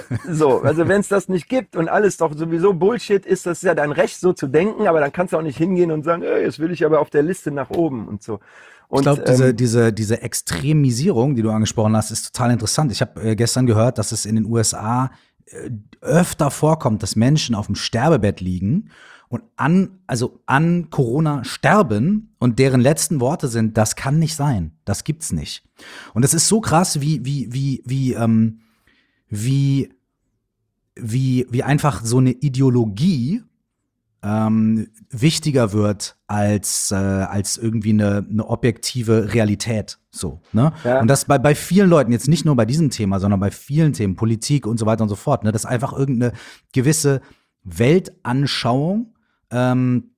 So, also wenn es das nicht gibt und alles doch sowieso Bullshit ist, das ist ja dein Recht, so zu denken, aber dann kannst du auch nicht hingehen und sagen, ey, jetzt will ich aber auf der Liste nach oben und so. Und, Ich glaube, diese, ähm, diese, diese Extremisierung, die du angesprochen hast, ist total interessant. Ich habe äh, gestern gehört, dass es in den U S A äh, öfter vorkommt, dass Menschen auf dem Sterbebett liegen und an, also an Corona sterben und deren letzten Worte sind, das kann nicht sein, das gibt's nicht. Und es ist so krass, wie, wie, wie, wie, ähm, wie, wie, wie einfach so eine Ideologie ähm, wichtiger wird als, äh, als irgendwie eine, eine objektive Realität. So, ne? Ja. Und das bei, bei vielen Leuten, jetzt nicht nur bei diesem Thema, sondern bei vielen Themen, Politik und so weiter und so fort, ne, dass einfach irgendeine gewisse Weltanschauung ähm,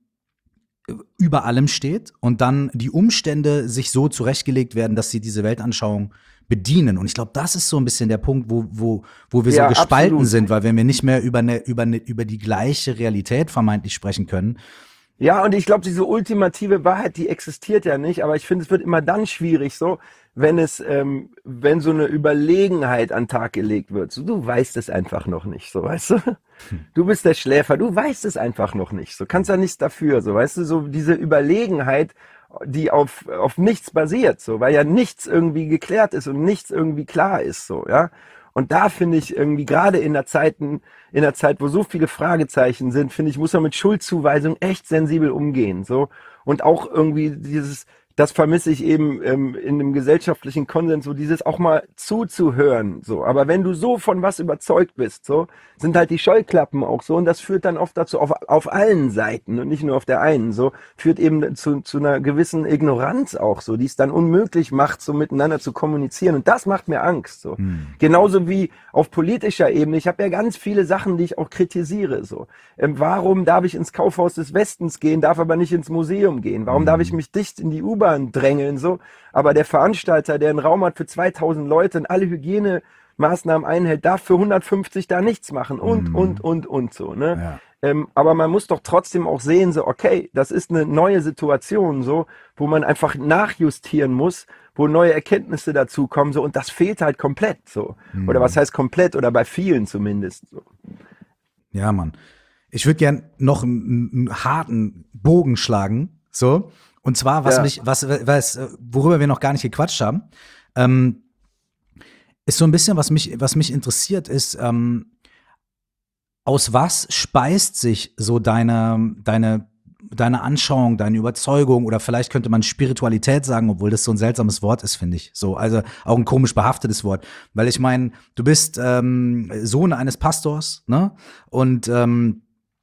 über allem steht und dann die Umstände sich so zurechtgelegt werden, dass sie diese Weltanschauung bedienen. Und ich glaube, das ist so ein bisschen der Punkt, wo, wo, wo wir Ja, so gespalten absolut. sind, weil wenn wir nicht mehr über, eine, über, eine, über die gleiche Realität vermeintlich sprechen können. Ja, und ich glaube, diese ultimative Wahrheit, die existiert ja nicht, aber ich finde, es wird immer dann schwierig so, wenn es, ähm, wenn so eine Überlegenheit an den Tag gelegt wird. So, du weißt es einfach noch nicht, so, weißt du? Du bist der Schläfer, du weißt es einfach noch nicht, so, kannst ja nichts dafür, so, weißt du, so diese Überlegenheit, die auf, auf nichts basiert, so, weil ja nichts irgendwie geklärt ist und nichts irgendwie klar ist, so, ja. Und da finde ich irgendwie gerade in der Zeiten, in der Zeit, wo so viele Fragezeichen sind, finde ich, muss man mit Schuldzuweisung echt sensibel umgehen, so. Und auch irgendwie dieses, das vermisse ich eben ähm, in dem gesellschaftlichen Konsens, so dieses auch mal zuzuhören, so. Aber wenn du so von was überzeugt bist, so, sind halt die Scheuklappen auch so. Und das führt dann oft dazu, auf, auf allen Seiten und nicht nur auf der einen, so, führt eben zu, zu einer gewissen Ignoranz auch so, die es dann unmöglich macht, so miteinander zu kommunizieren. Und das macht mir Angst, so. Hm. Genauso wie auf politischer Ebene. Ich habe ja ganz viele Sachen, die ich auch kritisiere, so. Ähm, warum darf ich ins Kaufhaus des Westens gehen, darf aber nicht ins Museum gehen? Warum Hm. darf ich mich dicht in die U-Bahn drängeln, so, aber der Veranstalter, der einen Raum hat für zweitausend Leute und alle Hygienemaßnahmen einhält, darf für hundertfünfzig da nichts machen und, Mhm. und, und, und so, ne? Ja. Ähm, aber man muss doch trotzdem auch sehen, so, okay, das ist eine neue Situation, so, wo man einfach nachjustieren muss, wo neue Erkenntnisse dazukommen, so, und das fehlt halt komplett, so. Mhm. Oder was heißt komplett, oder bei vielen zumindest, so. Ja, Mann. Ich würde gern noch einen, einen harten Bogen schlagen, so. Und zwar, was Ja. mich, was, was, worüber wir noch gar nicht gequatscht haben, ähm, ist so ein bisschen, was mich, was mich interessiert, ist, ähm, aus was speist sich so deine, deine, deine Anschauung, deine Überzeugung oder vielleicht könnte man Spiritualität sagen, obwohl das so ein seltsames Wort ist, finde ich. So, also auch ein komisch behaftetes Wort. Weil ich meine, du bist ähm, Sohn eines Pastors, ne? Und ähm,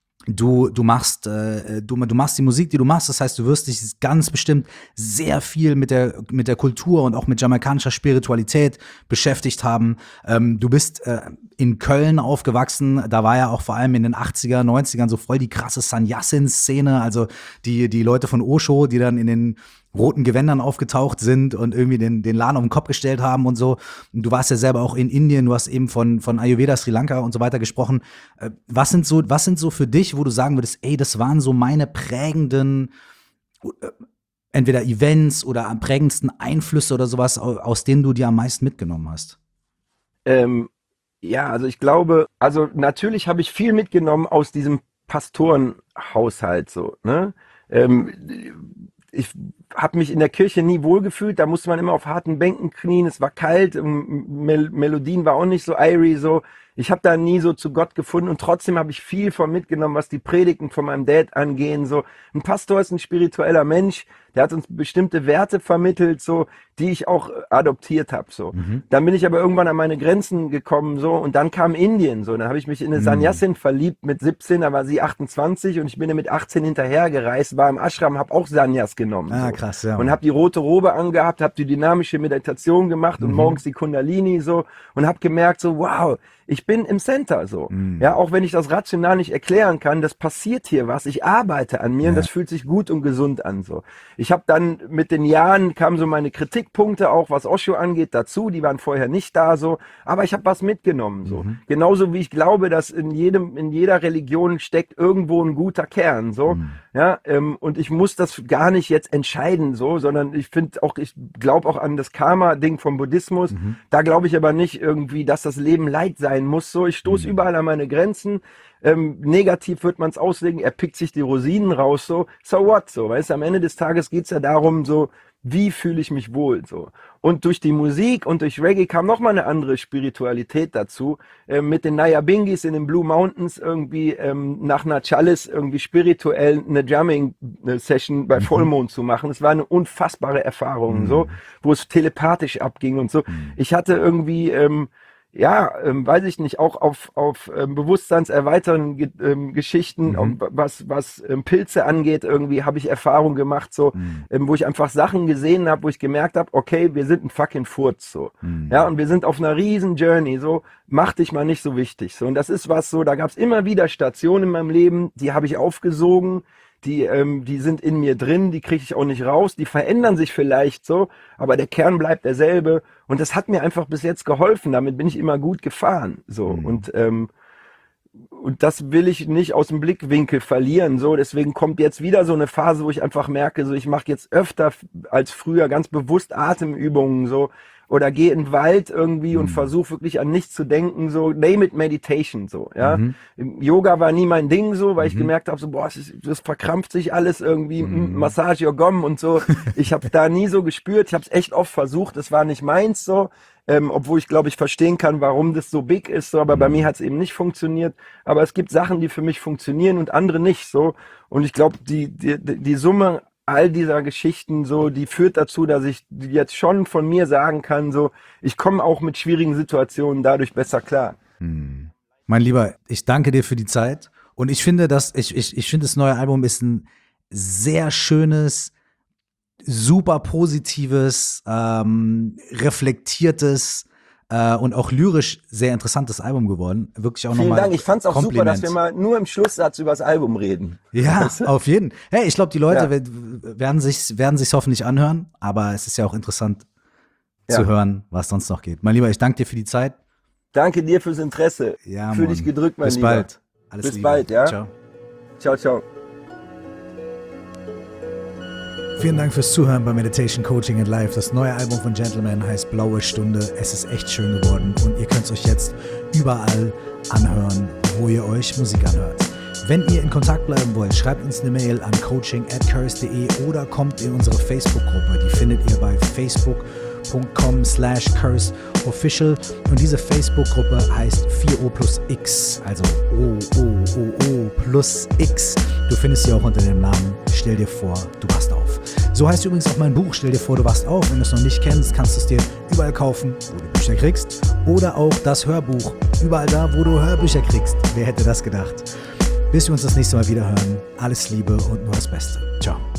Du, du machst, äh, du, du machst die Musik, die du machst. Das heißt, du wirst dich ganz bestimmt sehr viel mit der, mit der Kultur und auch mit jamaikanischer Spiritualität beschäftigt haben. Ähm, du bist äh, in Köln aufgewachsen. Da war ja auch vor allem in den achtziger, neunzigern so voll die krasse Sannyasin-Szene. Also die, die Leute von Osho, die dann in den roten Gewändern aufgetaucht sind und irgendwie den, den Laden auf den Kopf gestellt haben und so. Und du warst ja selber auch in Indien, du hast eben von, von Ayurveda, Sri Lanka und so weiter gesprochen. Äh, Was sind so, was sind so für dich, wo du sagen würdest, ey, das waren so meine prägenden, äh, entweder Events oder am prägendsten Einflüsse oder sowas, au- aus denen du dir am meisten mitgenommen hast? Ähm, ja, also ich glaube, also natürlich habe ich viel mitgenommen aus diesem Pastorenhaushalt so, ne? Ähm, ich habe mich in der Kirche nie wohlgefühlt, da musste man immer auf harten Bänken knien, es war kalt, ähm, Mel Melodien war auch nicht so airy, so. Ich habe da nie so zu Gott gefunden und trotzdem habe ich viel von mitgenommen, was die Predigten von meinem Dad angehen, so. Ein Pastor ist ein spiritueller Mensch, der hat uns bestimmte Werte vermittelt, so, die ich auch äh, adoptiert habe, so. Mhm. Dann bin ich aber irgendwann an meine Grenzen gekommen, so, und dann kam Indien, so. Dann habe ich mich in eine Mhm. Sannyasin verliebt mit siebzehn, da war sie achtundzwanzig und ich bin ihr mit achtzehn hinterhergereist, war im Ashram, habe auch Sannyas genommen, Ah, so. krass, ja. Und habe die rote Robe angehabt, habe die dynamische Meditation gemacht und Mhm. morgens die Kundalini, so, und habe gemerkt, so, wow, ich bin im Center, so. Mhm. Ja, auch wenn ich das rational nicht erklären kann, das passiert hier was, ich arbeite an mir Ja. und das fühlt sich gut und gesund an, so. Ich habe dann mit den Jahren kamen so meine Kritikpunkte auch, was Osho angeht, dazu, die waren vorher nicht da, so, aber ich habe was mitgenommen, so. Mhm. Genauso wie ich glaube, dass in jedem, in jeder Religion steckt irgendwo ein guter Kern, so. Mhm. Ja, ähm, und ich muss das gar nicht jetzt entscheiden, so, sondern ich finde auch, ich glaube auch an das Karma-Ding vom Buddhismus. Mhm. Da glaube ich aber nicht irgendwie, dass das Leben Leid sein muss. So, ich stoße Mhm. überall an meine Grenzen. Ähm, negativ wird man es auslegen. Er pickt sich die Rosinen raus. So, so what? So, weißt du, am Ende des Tages geht's ja darum, so, wie fühle ich mich wohl? So. Und durch die Musik und durch Reggae kam noch mal eine andere Spiritualität dazu. Ähm, mit den Nyabingis in den Blue Mountains irgendwie ähm, nach einer Chalice irgendwie spirituell eine Jamming-Session bei Mhm. Vollmond zu machen. Es war eine unfassbare Erfahrung, Mhm. so, wo es telepathisch abging und so. Mhm. Ich hatte irgendwie, ähm, ja, ähm, weiß ich nicht, auch auf, auf ähm, bewusstseinserweiternden Ge ähm, Geschichten, Mhm. auf, was, was ähm, Pilze angeht, irgendwie habe ich Erfahrung gemacht, so, Mhm. ähm, wo ich einfach Sachen gesehen habe, wo ich gemerkt habe, okay, wir sind ein fucking Furz, so. Mhm. Ja, und wir sind auf einer riesen Journey, so, mach dich mal nicht so wichtig, so. Und das ist was so, da gab es immer wieder Stationen in meinem Leben, die habe ich aufgesogen, die, ähm, die sind in mir drin, die kriege ich auch nicht raus, die verändern sich vielleicht so, aber der Kern bleibt derselbe. Und das hat mir einfach bis jetzt geholfen. Damit bin ich immer gut gefahren. So. Mhm. Und, ähm, und das will ich nicht aus dem Blickwinkel verlieren. So. Deswegen kommt jetzt wieder so eine Phase, wo ich einfach merke, so, ich mache jetzt öfter als früher ganz bewusst Atemübungen, so. Oder gehe in den Wald irgendwie und Mhm. versuche wirklich an nichts zu denken, so, name it meditation, so, ja. Mhm. Yoga war nie mein Ding, so, weil ich Mhm. gemerkt habe, so, boah, das, ist, das verkrampft sich alles irgendwie, Mhm. mm, Massage your Gom und so. Ich habe da nie so gespürt, ich habe es echt oft versucht, es war nicht meins, so, ähm, obwohl ich glaube, ich verstehen kann, warum das so big ist, so, aber bei Mhm. mir hat es eben nicht funktioniert. Aber es gibt Sachen, die für mich funktionieren und andere nicht, so. Und ich glaube, die, die, die Summe all dieser Geschichten so, die führt dazu, dass ich jetzt schon von mir sagen kann, so, ich komme auch mit schwierigen Situationen dadurch besser klar. Hm. Mein Lieber, ich danke dir für die Zeit und ich finde, dass ich, ich, ich finde, das neue Album ist ein sehr schönes, super positives, ähm, reflektiertes äh, und auch lyrisch sehr interessantes Album geworden. Wirklich auch Vielen nochmal Dank, ich fand's auch super, dass Kompliment. wir mal nur im Schlusssatz über das Album reden. Ja, Weißt du? auf jeden. Hey, ich glaube, die Leute Ja. we- werden sich werden sich's hoffentlich anhören, aber es ist ja auch interessant zu Ja. hören, was sonst noch geht. Mein Lieber, ich danke dir für die Zeit. Danke dir fürs Interesse. Ja, Fühl Mann. dich gedrückt, mein Bis Lieber. bald. Alles Bis Liebe. bald, ja? Ciao. Ciao, ciao. Vielen Dank fürs Zuhören bei Meditation Coaching and Life. Das neue Album von Gentleman heißt Blaue Stunde. Es ist echt schön geworden und ihr könnt es euch jetzt überall anhören, wo ihr euch Musik anhört. Wenn ihr in Kontakt bleiben wollt, schreibt uns eine Mail an coaching at curse punkt de oder kommt in unsere Facebook-Gruppe. Die findet ihr bei facebook.com slash curse official und diese Facebook-Gruppe heißt vier O plus X, also O, O, O, O plus X. Du findest sie auch unter dem Namen Stell dir vor, du wachst auf. So heißt übrigens auch mein Buch Stell dir vor, du wachst auf. Wenn du es noch nicht kennst, kannst du es dir überall kaufen, wo du Bücher kriegst. Oder auch das Hörbuch, überall da, wo du Hörbücher kriegst. Wer hätte das gedacht? Bis wir uns das nächste Mal wieder hören. Alles Liebe und nur das Beste. Ciao.